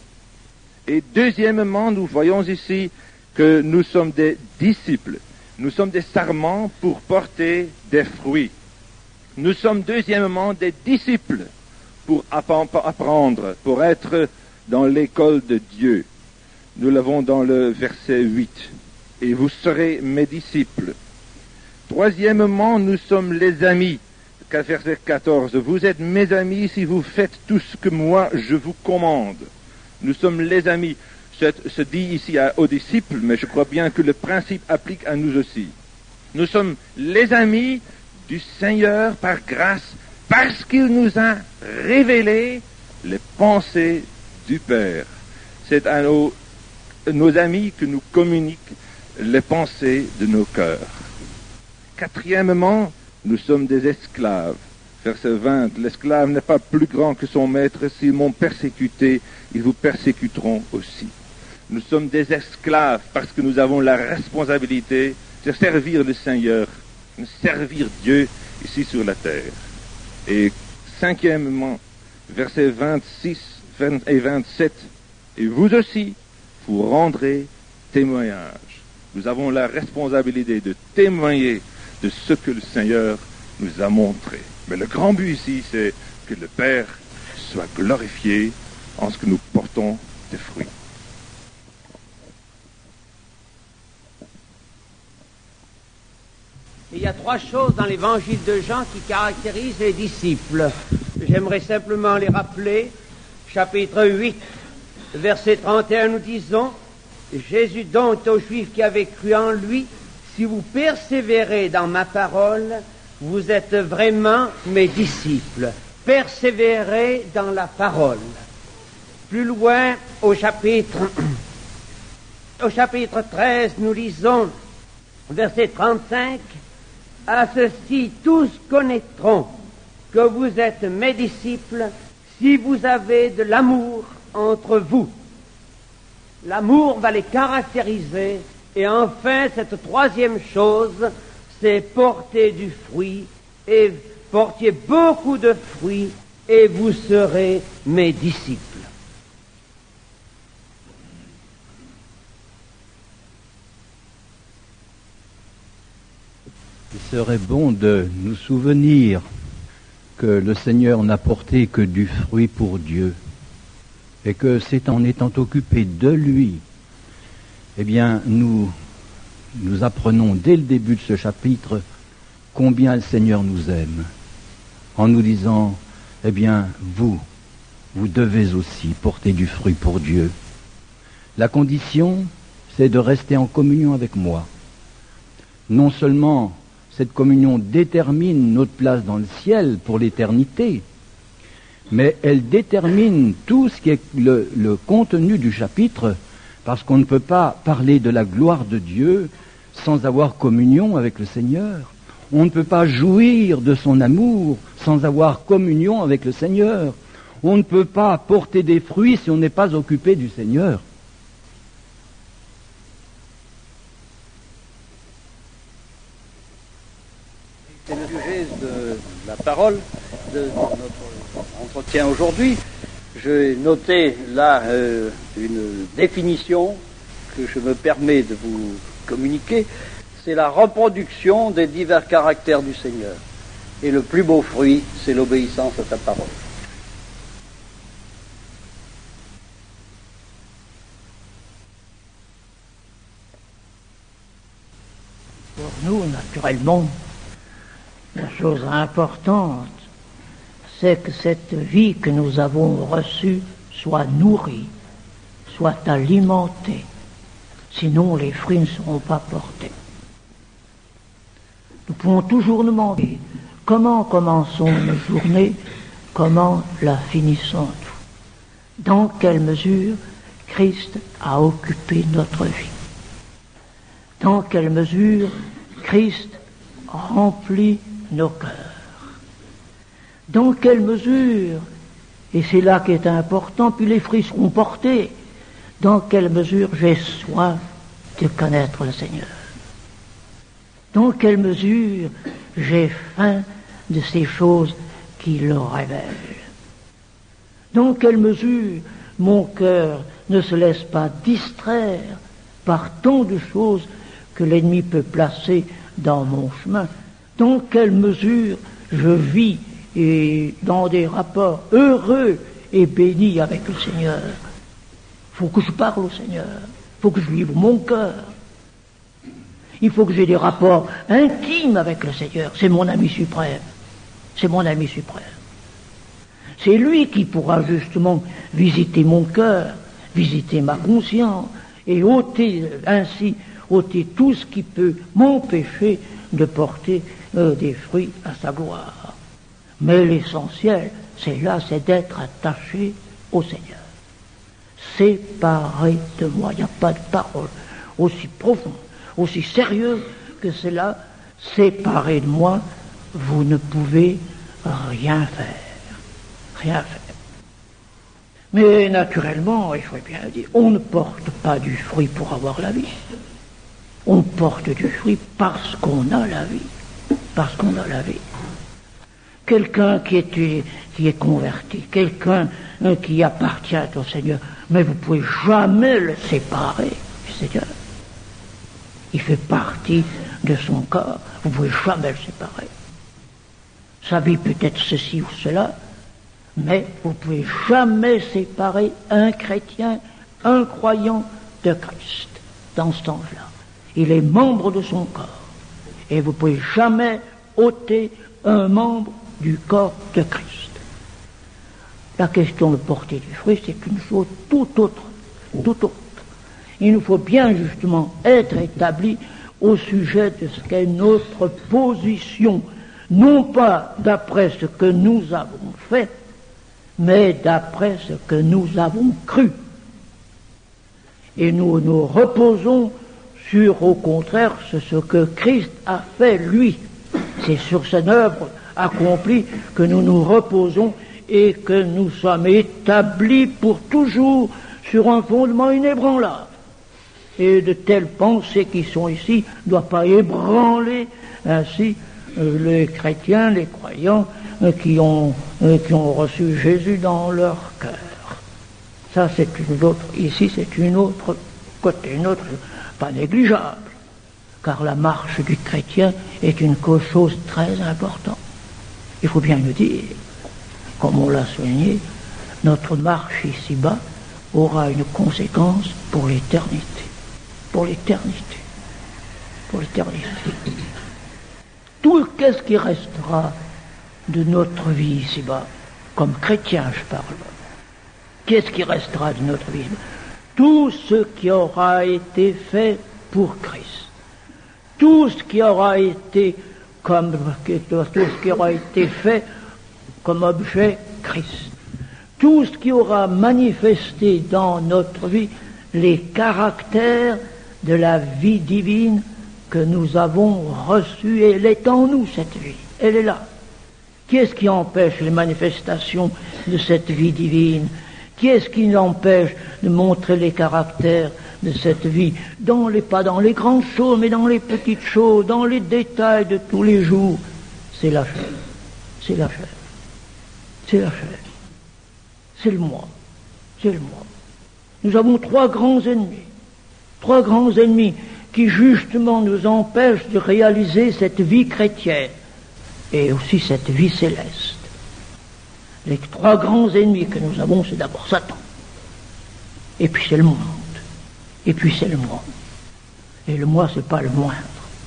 Speaker 6: Et deuxièmement, nous voyons ici que nous sommes des disciples. Nous sommes des sarments pour porter des fruits. Nous sommes deuxièmement des disciples pour apprendre, pour être dans l'école de Dieu. Nous l'avons dans le verset huit. Et vous serez mes disciples. Troisièmement, nous sommes les amis. Verset quatorze. Vous êtes mes amis si vous faites tout ce que moi je vous commande. Nous sommes les amis. Ça se dit ici aux disciples, mais je crois bien que le principe applique à nous aussi. Nous sommes les amis du Seigneur par grâce, parce qu'il nous a révélé les pensées du Père. C'est à nos, nos amis que nous communiquons les pensées de nos cœurs. Quatrièmement, nous sommes des esclaves. Verset vingt, l'esclave n'est pas plus grand que son maître. S'ils m'ont persécuté, ils vous persécuteront aussi. Nous sommes des esclaves parce que nous avons la responsabilité de servir le Seigneur, de servir Dieu ici sur la terre. Et cinquièmement, versets vingt-six et vingt-sept, et vous aussi, vous rendrez témoignage. Nous avons la responsabilité de témoigner de ce que le Seigneur nous a montré. Mais le grand but ici, c'est que le Père soit glorifié en ce que nous portons des fruits.
Speaker 2: Il y a trois choses dans l'évangile de Jean qui caractérisent les disciples. J'aimerais simplement les rappeler. Chapitre huit, verset trente et un, nous disons, Jésus donc aux Juifs qui avaient cru en lui, si vous persévérez dans ma parole, vous êtes vraiment mes disciples. Persévérez dans la parole. Plus loin, au chapitre, au chapitre treize, nous lisons, verset trente-cinq, à ceci tous connaîtront que vous êtes mes disciples si vous avez de l'amour entre vous. L'amour va les caractériser. Et enfin, cette troisième chose, c'est porter du fruit, et portiez beaucoup de fruits, et vous serez mes disciples.
Speaker 1: Il serait bon de nous souvenir que le Seigneur n'a porté que du fruit pour Dieu, et que c'est en étant occupé de lui, eh bien, nous nous apprenons dès le début de ce chapitre combien le Seigneur nous aime, en nous disant, eh bien, vous, vous devez aussi porter du fruit pour Dieu. La condition, c'est de rester en communion avec moi. Non seulement cette communion détermine notre place dans le ciel pour l'éternité, mais elle détermine tout ce qui est le, le contenu du chapitre, parce qu'on ne peut pas parler de la gloire de Dieu sans avoir communion avec le Seigneur. On ne peut pas jouir de son amour sans avoir communion avec le Seigneur. On ne peut pas porter des fruits si on n'est pas occupé du Seigneur.
Speaker 7: C'est le sujet de la parole de notre entretien aujourd'hui. J'ai noté là euh, une définition que je me permets de vous communiquer. C'est la reproduction des divers caractères du Seigneur. Et le plus beau fruit, c'est l'obéissance à sa parole.
Speaker 5: Pour nous, naturellement, la chose importante, c'est que cette vie que nous avons reçue soit nourrie, soit alimentée. Sinon, les fruits ne seront pas portés. Nous pouvons toujours nous demander comment commençons nos journées, comment la finissons-nous. Dans quelle mesure Christ a occupé notre vie. Dans quelle mesure Christ remplit nos cœurs. Dans quelle mesure, et c'est là qui est important, puis les fruits seront portés, dans quelle mesure j'ai soif de connaître le Seigneur. Dans quelle mesure j'ai faim de ces choses qui le révèlent. Dans quelle mesure mon cœur ne se laisse pas distraire par tant de choses que l'ennemi peut placer dans mon chemin. Dans quelle mesure je vis et dans des rapports heureux et bénis avec le Seigneur. Il faut que je parle au Seigneur. Il faut que je livre mon cœur. Il faut que j'ai des rapports intimes avec le Seigneur. C'est mon ami suprême. C'est mon ami suprême. C'est lui qui pourra justement visiter mon cœur, visiter ma conscience et ôter ainsi, ôter tout ce qui peut m'empêcher de porter euh, des fruits à sa gloire. Mais l'essentiel, c'est là, c'est d'être attaché au Seigneur. Séparé de moi, il n'y a pas de parole aussi profonde, aussi sérieuse que cela. Séparé de moi, vous ne pouvez rien faire. Rien faire. Mais naturellement, il faut bien dire, on ne porte pas du fruit pour avoir la vie. On porte du fruit parce qu'on a la vie. Parce qu'on a la vie. Quelqu'un qui est, qui est converti, quelqu'un hein, qui appartient au Seigneur, mais vous ne pouvez jamais le séparer du Seigneur. Il fait partie de son corps, vous ne pouvez jamais le séparer. Sa vie peut être ceci ou cela, mais vous ne pouvez jamais séparer un chrétien, un croyant de Christ dans ce temps-là. Il est membre de son corps. Et vous ne pouvez jamais ôter un membre du corps de Christ. La question de porter du fruit, c'est une chose tout autre, tout autre. Il nous faut bien justement être établis au sujet de ce qu'est notre position, non pas d'après ce que nous avons fait, mais d'après ce que nous avons cru. Et nous nous reposons sur, au contraire, ce que Christ a fait, lui. C'est sur cette œuvre accomplie que nous nous reposons et que nous sommes établis pour toujours sur un fondement inébranlable. Et de telles pensées qui sont ici ne doivent pas ébranler ainsi euh, les chrétiens, les croyants euh, qui ont, euh, qui ont reçu Jésus dans leur cœur. Ça, c'est une autre, ici, c'est une autre côté, une autre, pas négligeable, car la marche du chrétien est une chose très importante. Il faut bien le dire, comme on l'a souligné, notre marche ici-bas aura une conséquence pour l'éternité. Pour l'éternité. pour l'éternité. Tout qu'est-ce qui restera de notre vie ici-bas, comme chrétien je parle, qu'est-ce qui restera de notre vie? Tout ce qui aura été fait pour Christ, tout ce qui aura été comme tout ce qui aura été fait comme objet Christ, tout ce qui aura manifesté dans notre vie les caractères de la vie divine que nous avons reçue, et elle est en nous, cette vie, elle est là. Qui est-ce qui empêche les manifestations de cette vie divine? Qui est-ce qui nous empêche de montrer les caractères de cette vie, dans les, pas dans les grandes choses, mais dans les petites choses, dans les détails de tous les jours? C'est la chair, c'est la chair, c'est la chair, c'est le moi, c'est le moi. Nous avons trois grands ennemis, trois grands ennemis qui justement nous empêchent de réaliser cette vie chrétienne et aussi cette vie céleste. Les trois grands ennemis que nous avons, c'est d'abord Satan, et puis c'est le monde, et puis c'est le moi. Et le moi, c'est pas le moindre.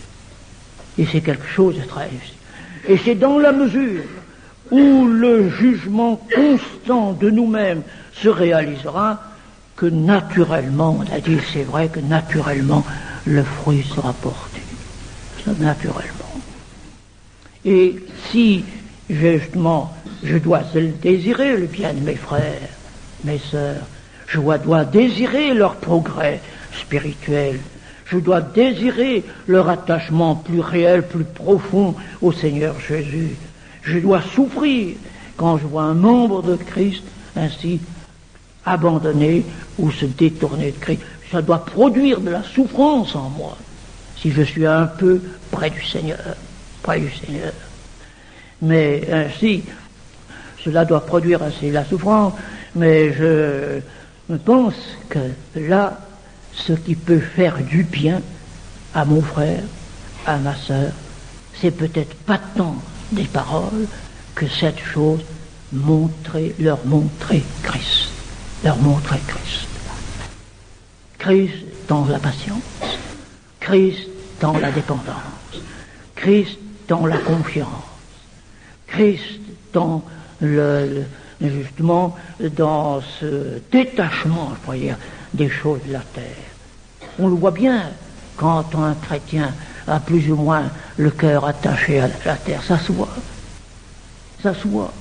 Speaker 5: Et c'est quelque chose de très réussi. Et c'est dans la mesure où le jugement constant de nous-mêmes se réalisera que naturellement, on a dit, c'est vrai que naturellement, le fruit sera porté. Ça, naturellement. Et si, justement, je dois désirer le bien de mes frères, mes sœurs, je dois désirer leur progrès spirituel, je dois désirer leur attachement plus réel, plus profond au Seigneur Jésus. Je dois souffrir quand je vois un membre de Christ ainsi abandonné ou se détourner de Christ. Ça doit produire de la souffrance en moi, si je suis un peu près du Seigneur, près du Seigneur. Mais ainsi, cela doit produire ainsi la souffrance, mais je pense que là, ce qui peut faire du bien à mon frère, à ma sœur, c'est peut-être pas tant des paroles que cette chose, montrer, leur montrer Christ, leur montrer Christ. Christ dans la patience, Christ dans la dépendance, Christ dans la confiance, Christ dans le, le justement dans ce détachement, je pourrais dire, des choses de la terre. On le voit bien quand un chrétien a plus ou moins le cœur attaché à la terre, ça se voit, ça se voit.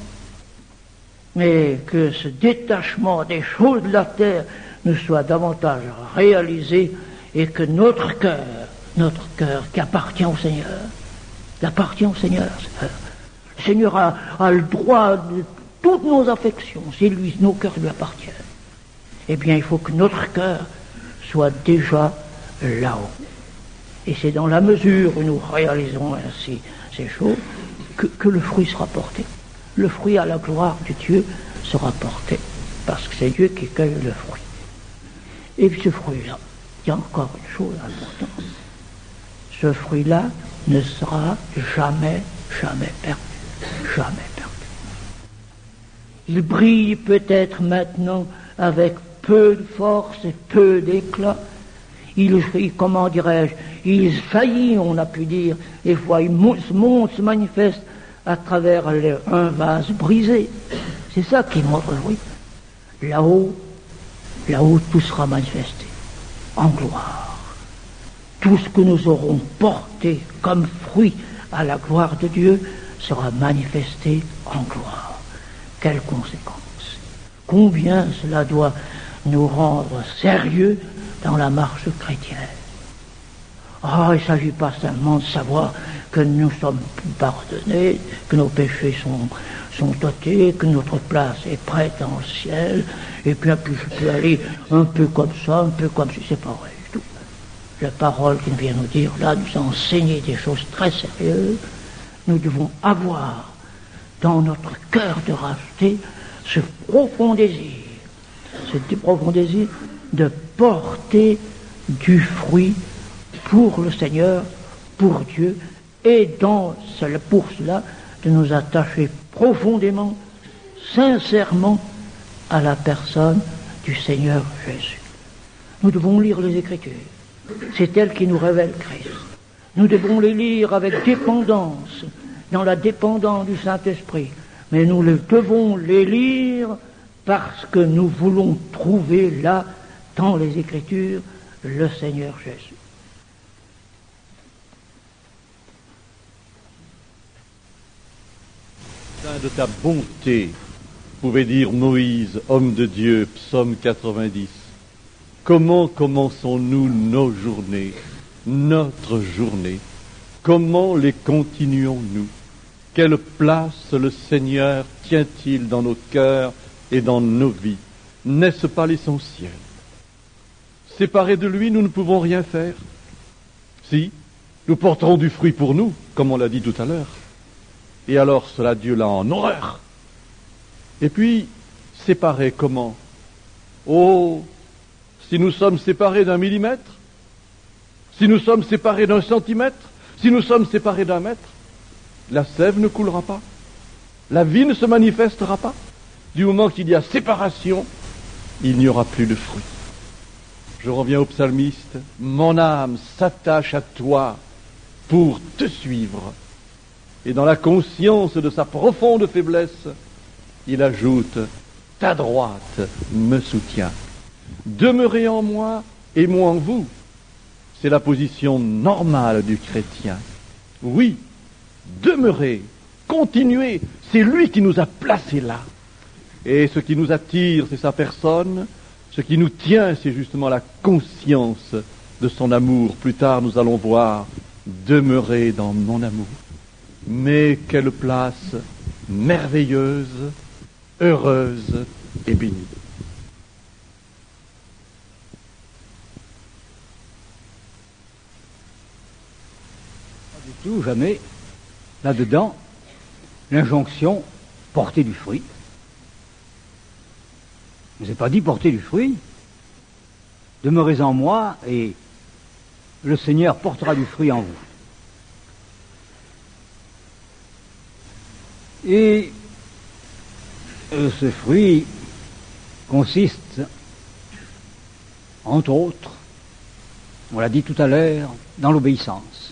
Speaker 5: Mais que ce détachement des choses de la terre ne soit davantage réalisé et que notre cœur, notre cœur qui appartient au Seigneur, qui appartient au Seigneur, le Seigneur a, a le droit de toutes nos affections, c'est lui, nos cœurs lui appartiennent. Eh bien, il faut que notre cœur soit déjà là-haut. Et c'est dans la mesure où nous réalisons ainsi ces choses que, que le fruit sera porté. Le fruit à la gloire de Dieu sera porté, parce que c'est Dieu qui cueille le fruit. Et puis ce fruit-là, il y a encore une chose importante. Ce fruit-là ne sera jamais, jamais perdu. Jamais perdu. Il brille peut-être maintenant avec peu de force et peu d'éclat. Il, il comment dirais-je, il faillit, on a pu dire, des fois il se monte, se manifeste à travers les, un vase brisé. C'est ça qui montre le fruit. Là-haut, là-haut, tout sera manifesté en gloire. Tout ce que nous aurons porté comme fruit à la gloire de Dieu sera manifesté en gloire. Quelles conséquences! Combien cela doit nous rendre sérieux dans la marche chrétienne. Ah, il ne s'agit pas seulement de savoir que nous sommes pardonnés, que nos péchés sont, sont ôtés, que notre place est prête dans le ciel, et puis, puis je peux aller un peu comme ça, un peu comme si c'est pas vrai du tout. La parole qui vient nous dire, là, nous a enseigné des choses très sérieuses. Nous devons avoir dans notre cœur de racheter ce profond désir, ce profond désir de porter du fruit pour le Seigneur, pour Dieu, et dans, pour cela, de nous attacher profondément, sincèrement, à la personne du Seigneur Jésus. Nous devons lire les Écritures. C'est elle qui nous révèle Christ. Nous devons les lire avec dépendance, dans la dépendance du Saint-Esprit. Mais nous les devons les lire parce que nous voulons trouver là, dans les Écritures, le Seigneur Jésus.
Speaker 8: Saint de ta bonté, pouvait dire Moïse, homme de Dieu, psaume quatre-vingt-dix. Comment commençons-nous nos journées, notre journée? Comment les continuons-nous? Quelle place le Seigneur tient-il dans nos cœurs et dans nos vies? N'est-ce pas l'essentiel? Séparés de lui, nous ne pouvons rien faire. Si, nous porterons du fruit pour nous, comme on l'a dit tout à l'heure. Et alors cela, Dieu l'a en horreur. Et puis, séparés comment? Oh, si nous sommes séparés d'un millimètre, si nous sommes séparés d'un centimètre, si nous sommes séparés d'un mètre, la sève ne coulera pas, la vie ne se manifestera pas. Du moment qu'il y a séparation, il n'y aura plus de fruit. Je reviens au psalmiste, mon âme s'attache à toi pour te suivre. Et dans la conscience de sa profonde faiblesse, il ajoute, ta droite me soutient. Demeurez en moi et moi en vous. C'est la position normale du chrétien. Oui, demeurez, continuez, c'est lui qui nous a placés là. Et ce qui nous attire, c'est sa personne. Ce qui nous tient, c'est justement la conscience de son amour. Plus tard, nous allons voir, demeurer dans mon amour. Mais quelle place merveilleuse, heureuse et bénie.
Speaker 3: Pas du tout, jamais, là-dedans, l'injonction porter du fruit. Je ne vous ai pas dit porter du fruit. Demeurez en moi et le Seigneur portera du fruit en vous. Et euh, ce fruit consiste, entre autres, on l'a dit tout à l'heure, dans l'obéissance.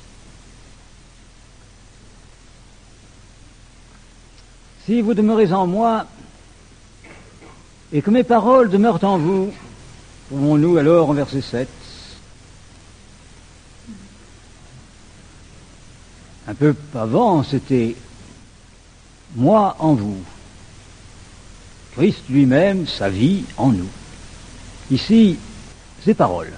Speaker 3: Si vous demeurez en moi, et que mes paroles demeurent en vous, trouvons-nous alors en verset sept. Un peu avant, c'était moi en vous. Christ lui-même, sa vie en nous. Ici, ses paroles.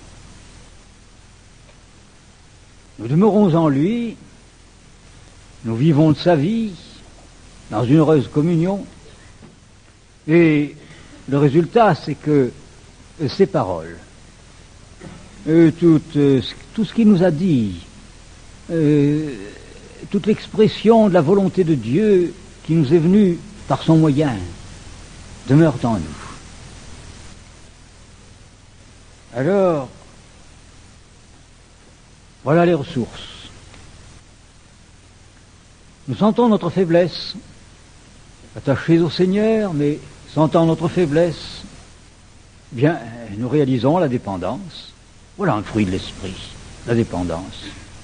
Speaker 3: Nous demeurons en lui, nous vivons de sa vie, dans une heureuse communion, et le résultat, c'est que euh, ces paroles, euh, tout, euh, tout ce qu'il nous a dit, euh, toute l'expression de la volonté de Dieu qui nous est venue par son moyen, demeure en nous. Alors, voilà les ressources. Nous sentons notre faiblesse, attachés au Seigneur, mais sentant notre faiblesse, bien, nous réalisons la dépendance. Voilà un fruit de l'esprit, la dépendance.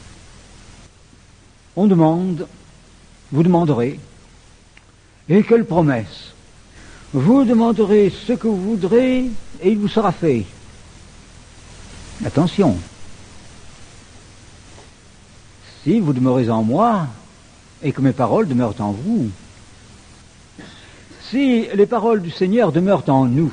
Speaker 3: On demande, vous demanderez, et quelle promesse? Vous demanderez ce que vous voudrez, et il vous sera fait. Attention. Si vous demeurez en moi, et que mes paroles demeurent en vous, si les paroles du Seigneur demeurent en nous,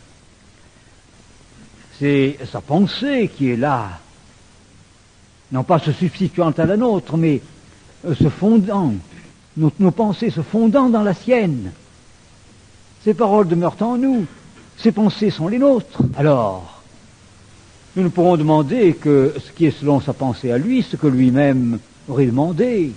Speaker 3: c'est sa pensée qui est là, non pas se substituant à la nôtre, mais se fondant, nos, nos pensées se fondant dans la sienne. Ces paroles demeurent en nous, ces pensées sont les nôtres. Alors, nous ne pourrons demander que ce qui est selon sa pensée à lui, ce que lui-même aurait demandé.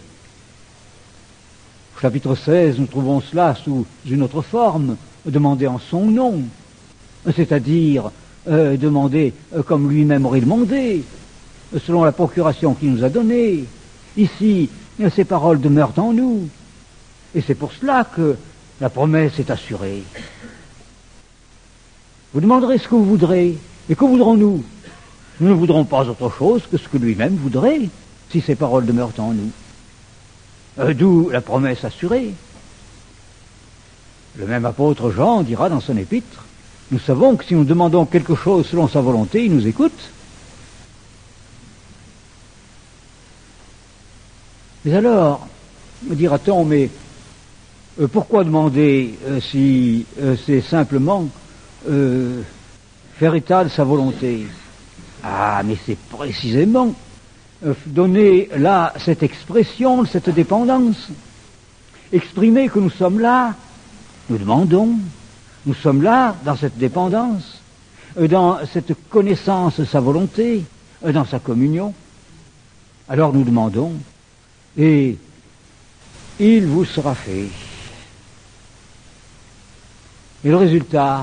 Speaker 3: Au chapitre seize, nous trouvons cela sous une autre forme, demander en son nom, c'est-à-dire euh, demander euh, comme lui-même aurait demandé, selon la procuration qu'il nous a donnée. Ici, euh, ces paroles demeurent en nous, et c'est pour cela que la promesse est assurée. Vous demanderez ce que vous voudrez, et que voudrons-nous? Nous ne voudrons pas autre chose que ce que lui-même voudrait. si ces paroles demeurent en nous. Euh, d'où la promesse assurée. Le même apôtre Jean dira dans son épître, nous savons que si nous demandons quelque chose selon sa volonté, il nous écoute. Mais alors, me dira-t-on, mais euh, pourquoi demander euh, si euh, c'est simplement euh, faire état de sa volonté? Ah, mais c'est précisément euh, donner là cette expression, cette dépendance, exprimer que nous sommes là, nous demandons, nous sommes là dans cette dépendance, euh, dans cette connaissance de sa volonté, euh, dans sa communion. Alors nous demandons, et il vous sera fait. Et le résultat,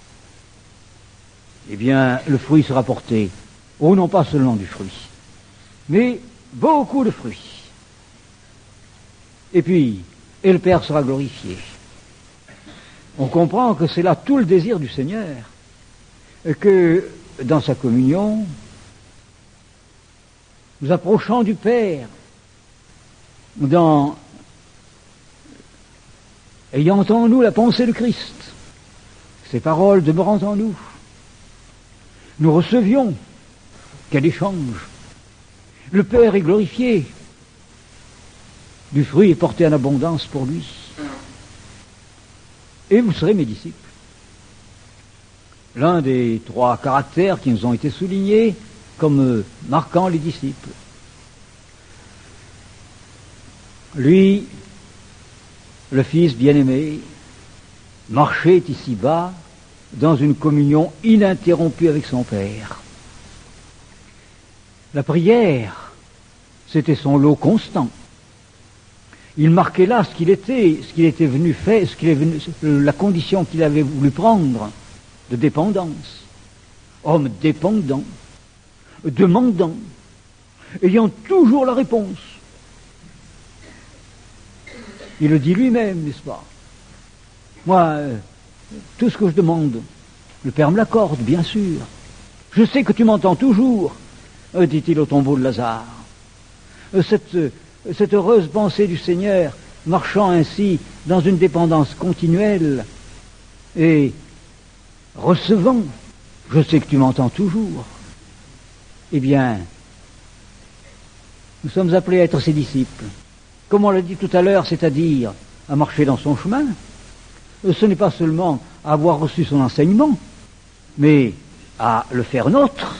Speaker 3: eh bien, le fruit sera porté. Oh, non pas seulement du fruit, mais beaucoup de fruits. Et puis, et le Père sera glorifié. On comprend que c'est là tout le désir du Seigneur, que dans sa communion, nous approchons du Père, dans ayant en nous la pensée de Christ, ces paroles demeurant en nous, nous recevions quel échange. Le Père est glorifié, du fruit est porté en abondance pour lui. Et vous serez mes disciples. L'un des trois caractères qui nous ont été soulignés comme marquant les disciples. Lui, le Fils bien-aimé, marchait ici-bas dans une communion ininterrompue avec son Père. La prière, c'était son lot constant. Il marquait là ce qu'il était, ce qu'il était venu faire, ce qu'il est venu, la condition qu'il avait voulu prendre de dépendance. Homme dépendant, demandant, ayant toujours la réponse. Il le dit lui-même, n'est-ce pas? Moi, euh, tout ce que je demande, le Père me l'accorde, bien sûr. Je sais que tu m'entends toujours, euh, dit-il au tombeau de Lazare. Euh, cette, euh, cette heureuse pensée du Seigneur, marchant ainsi dans une dépendance continuelle et recevant, je sais que tu m'entends toujours. Eh bien, nous sommes appelés à être ses disciples. Comme on l'a dit tout à l'heure, c'est-à-dire à marcher dans son chemin. Ce n'est pas seulement avoir reçu son enseignement, mais à le faire nôtre,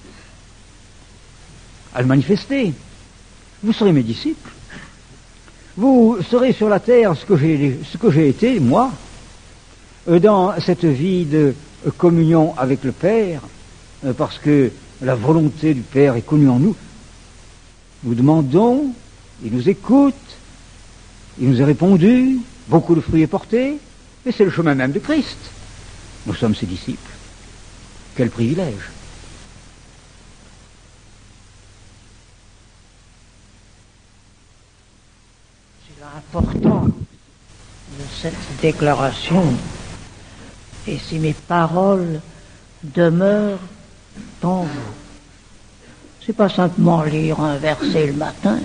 Speaker 3: à le manifester. Vous serez mes disciples. Vous serez sur la terre ce que j'ai, ce que j'ai été, moi, dans cette vie de communion avec le Père, parce que la volonté du Père est connue en nous. Nous demandons, il nous écoute, il nous a répondu, beaucoup de fruits est porté, et c'est le chemin même de Christ. Nous sommes ses disciples. Quel privilège!
Speaker 5: C'est l'important de cette déclaration. Et si mes paroles demeurent en vous, c'est pas simplement lire un verset le matin,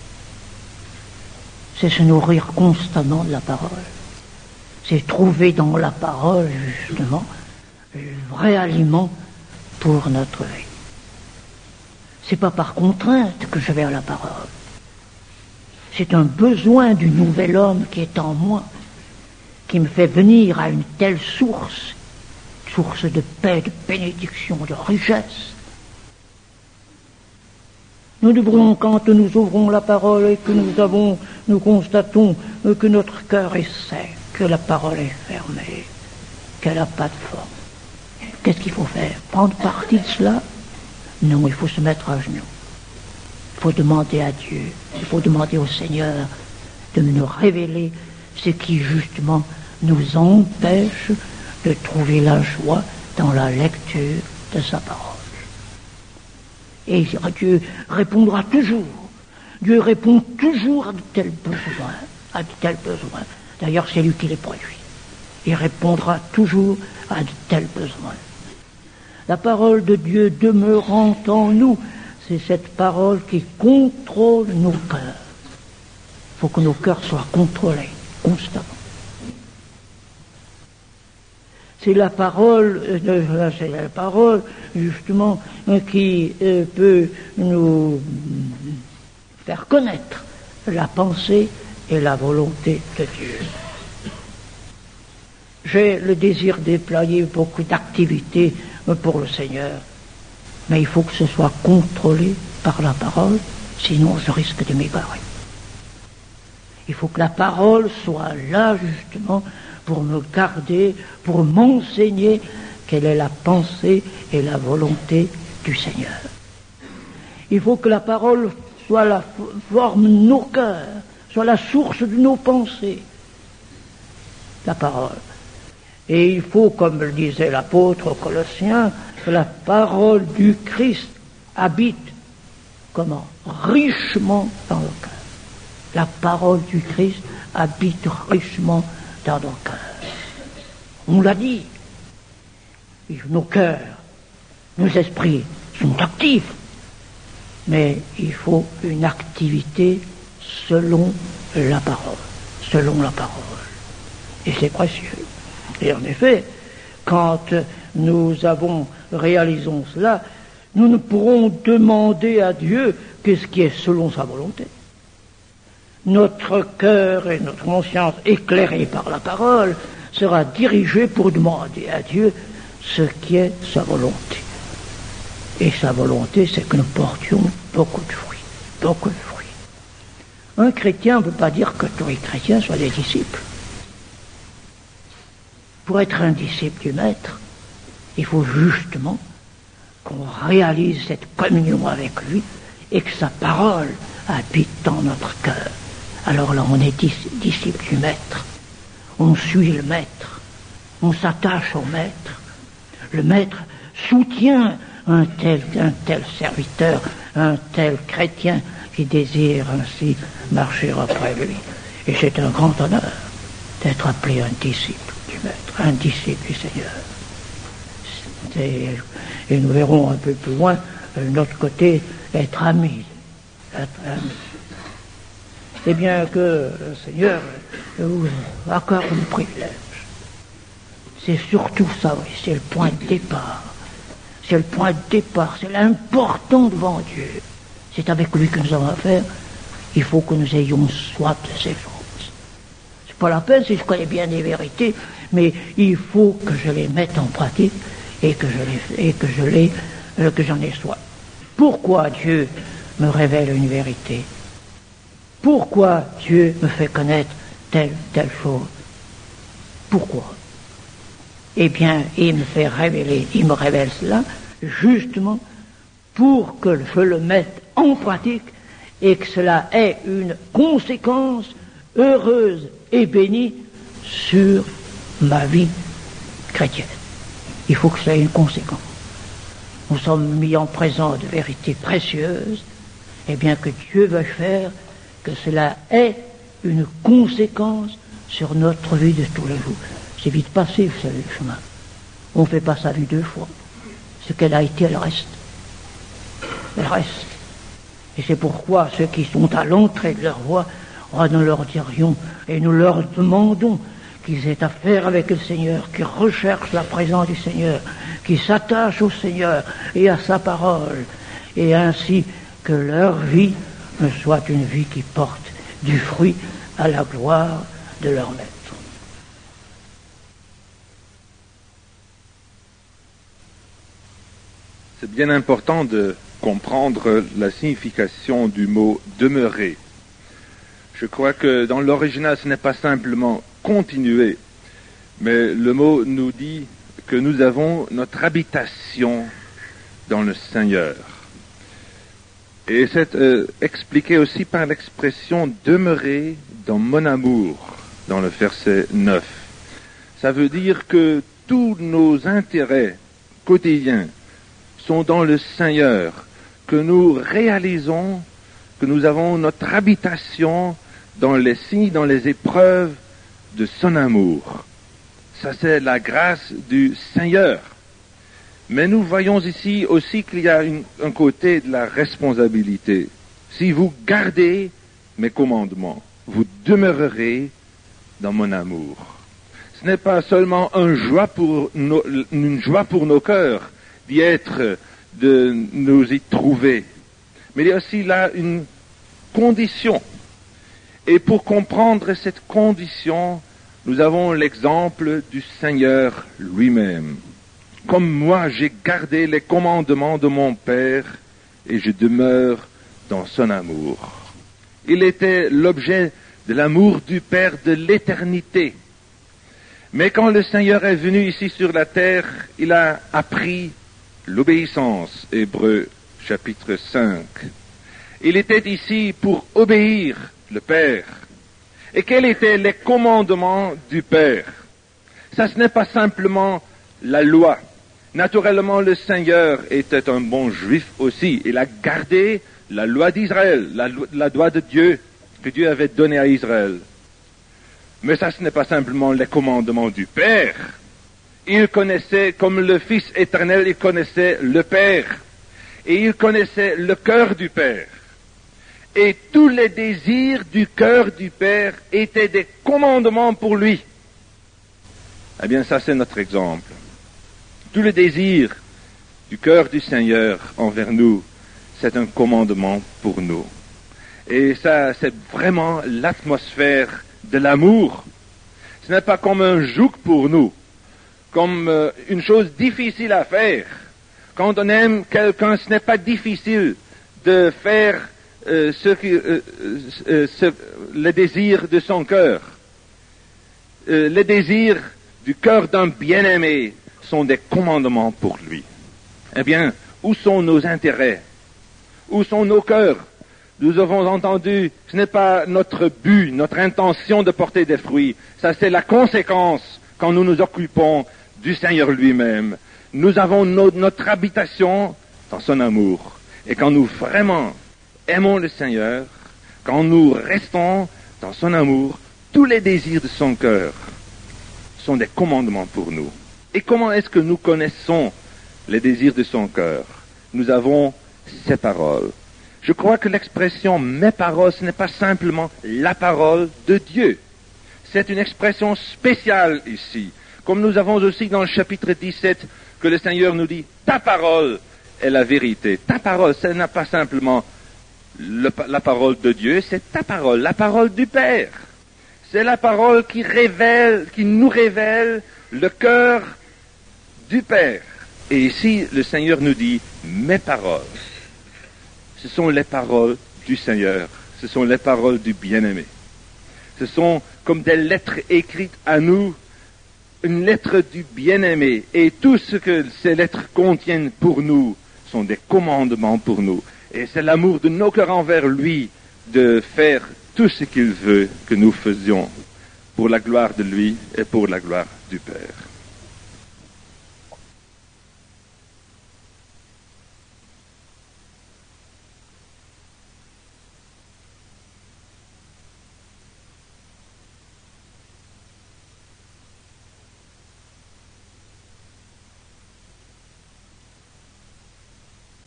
Speaker 5: c'est se nourrir constamment de la parole. C'est trouver dans la parole, justement, le vrai aliment pour notre vie. C'est pas par contrainte que je vais à la parole. C'est un besoin du nouvel homme qui est en moi, qui me fait venir à une telle source, source de paix, de bénédiction, de richesse. Nous devons, quand nous ouvrons la parole et que nous avons, nous constatons que notre cœur est sec, que la parole est fermée, qu'elle n'a pas de forme. Qu'est-ce qu'il faut faire? Prendre parti de cela? Non, il faut se mettre à genoux. Il faut demander à Dieu, il faut demander au Seigneur de nous révéler ce qui justement nous empêche de trouver la joie dans la lecture de sa parole. Et Dieu répondra toujours. Dieu répond toujours à de tels besoins, à de tels besoins. D'ailleurs, c'est lui qui les produit. Il répondra toujours à de tels besoins. La parole de Dieu demeurant en nous, c'est cette parole qui contrôle nos cœurs. Il faut que nos cœurs soient contrôlés constamment. C'est la parole, euh, c'est la parole justement qui euh, peut nous faire connaître la pensée et la volonté de Dieu. J'ai le désir de déployer beaucoup d'activités pour le Seigneur, mais il faut que ce soit contrôlé par la parole, sinon je risque de m'égarer. Il faut que la parole soit là justement pour me garder, pour m'enseigner quelle est la pensée et la volonté du Seigneur. Il faut que la parole soit la forme de nos cœurs, soit la source de nos pensées. La parole. Et il faut, comme le disait l'apôtre aux Colossiens, que la parole du Christ habite, comment? Richement dans nos cœurs. La parole du Christ habite richement dans nos cœurs. On l'a dit. Nos cœurs, nos esprits sont actifs. Mais il faut une activité selon la parole. Selon la parole. Et c'est précieux. Et en effet, quand nous avons réalisé cela, nous ne pourrons demander à Dieu que ce qui est selon sa volonté. Notre cœur et notre conscience éclairés par la parole sera dirigé pour demander à Dieu ce qui est sa volonté. Et sa volonté, c'est que nous portions beaucoup de fruits. Beaucoup de fruits. Un chrétien ne peut pas dire que tous les chrétiens soient des disciples. Pour être un disciple du Maître, il faut justement qu'on réalise cette communion avec lui et que sa parole habite dans notre cœur. Alors là, on est disciple du Maître. On suit le Maître. On s'attache au Maître. Le Maître soutient un tel, un tel serviteur, un tel chrétien qui désire ainsi marcher après lui. Et c'est un grand honneur d'être appelé un disciple du Maître, un disciple du Seigneur. C'est, et nous verrons un peu plus loin, de notre côté, être amis. Être amis. Eh bien que le Seigneur vous accorde le privilège. C'est surtout ça, oui, c'est le point de départ. C'est le point de départ, c'est l'important devant Dieu. C'est avec lui que nous avons affaire. Il faut que nous ayons soif de ces choses. C'est pas la peine si je connais bien les vérités, mais il faut que je les mette en pratique et que je les, et que je les, euh, que j'en ai soif. Pourquoi Dieu me révèle une vérité? Pourquoi Dieu me fait connaître telle, telle chose? Pourquoi? Eh bien, il me fait révéler, il me révèle cela, justement, pour que je le mette en pratique et que cela ait une conséquence heureuse et bénie sur ma vie chrétienne. Il faut que cela ait une conséquence. Nous sommes mis en présence de vérités précieuses, et bien que Dieu veuille faire que cela ait une conséquence sur notre vie de tous les jours. C'est vite passé, vous savez, le chemin. On ne fait pas sa vie deux fois. Ce qu'elle a été, elle reste. Elle reste. Et c'est pourquoi ceux qui sont à l'entrée de leur voie, oh, nous leur dirions et nous leur demandons qu'ils aient affaire avec le Seigneur, qu'ils recherchent la présence du Seigneur, qu'ils s'attachent au Seigneur et à sa parole, et ainsi que leur vie soit une vie qui porte du fruit à la gloire de leur Maître.
Speaker 6: C'est bien important de comprendre la signification du mot « demeurer ». Je crois que dans l'original, ce n'est pas simplement « continuer », mais le mot nous dit que nous avons notre habitation dans le Seigneur. Et c'est euh, expliqué aussi par l'expression « demeurer dans mon amour » dans le verset neuf. Ça veut dire que tous nos intérêts quotidiens sont dans le Seigneur, que nous réalisons que nous avons notre habitation dans les signes, dans les épreuves de son amour. Ça, c'est la grâce du Seigneur. Mais nous voyons ici aussi qu'il y a une, un côté de la responsabilité. Si vous gardez mes commandements, vous demeurerez dans mon amour. Ce n'est pas seulement un joie pour nos, une joie pour nos cœurs d'y être, de nous y trouver, mais il y a aussi là une condition. Et pour comprendre cette condition, nous avons l'exemple du Seigneur lui-même. Comme moi, j'ai gardé les commandements de mon Père et je demeure dans son amour. Il était l'objet de l'amour du Père de l'éternité. Mais quand le Seigneur est venu ici sur la terre, il a appris l'obéissance, Hébreux chapitre cinq. Il était ici pour obéir le Père. Et quels étaient les commandements du Père? Ça, ce n'est pas simplement la loi. Naturellement, le Seigneur était un bon juif aussi. Il a gardé la loi d'Israël, la, la loi de Dieu que Dieu avait donnée à Israël. Mais ça, ce n'est pas simplement les commandements du Père. Il connaissait, comme le Fils éternel, il connaissait le Père. Et il connaissait le cœur du Père. Et tous les désirs du cœur du Père étaient des commandements pour lui. Eh bien, ça, c'est notre exemple. Tous les désirs du cœur du Seigneur envers nous, c'est un commandement pour nous. Et ça, c'est vraiment l'atmosphère de l'amour. Ce n'est pas comme un joug pour nous, comme euh, une chose difficile à faire. Quand on aime quelqu'un, ce n'est pas difficile de faire euh, ce qui, euh, euh, ce, le désir de son cœur. Euh, les désirs du cœur d'un bien-aimé sont des commandements pour lui. Eh bien, où sont nos intérêts? Où sont nos cœurs? Nous avons entendu, ce n'est pas notre but, notre intention de porter des fruits. Ça, c'est la conséquence quand nous nous occupons du Seigneur lui-même. Nous avons no- notre habitation dans son amour. Et quand nous vraiment aimons le Seigneur, quand nous restons dans son amour, tous les désirs de son cœur sont des commandements pour nous. Et comment est-ce que nous connaissons les désirs de son cœur? Nous avons ses paroles. Je crois que l'expression « mes paroles », ce n'est pas simplement la parole de Dieu. C'est une expression spéciale ici. Comme nous avons aussi dans le chapitre dix-sept que le Seigneur nous dit « ta parole est la vérité ». Ta parole, ce n'est pas simplement le, la parole de Dieu, c'est ta parole, la parole du Père. C'est la parole qui révèle, qui nous révèle le cœur du Père. Et ici, le Seigneur nous dit « mes paroles ». Ce sont les paroles du Seigneur. Ce sont les paroles du bien-aimé. Ce sont comme des lettres écrites à nous, une lettre du bien-aimé. Et tout ce que ces lettres contiennent pour nous sont des commandements pour nous. Et c'est l'amour de nos cœurs envers lui de faire tout ce qu'il veut que nous faisions pour la gloire de lui et pour la gloire du Père.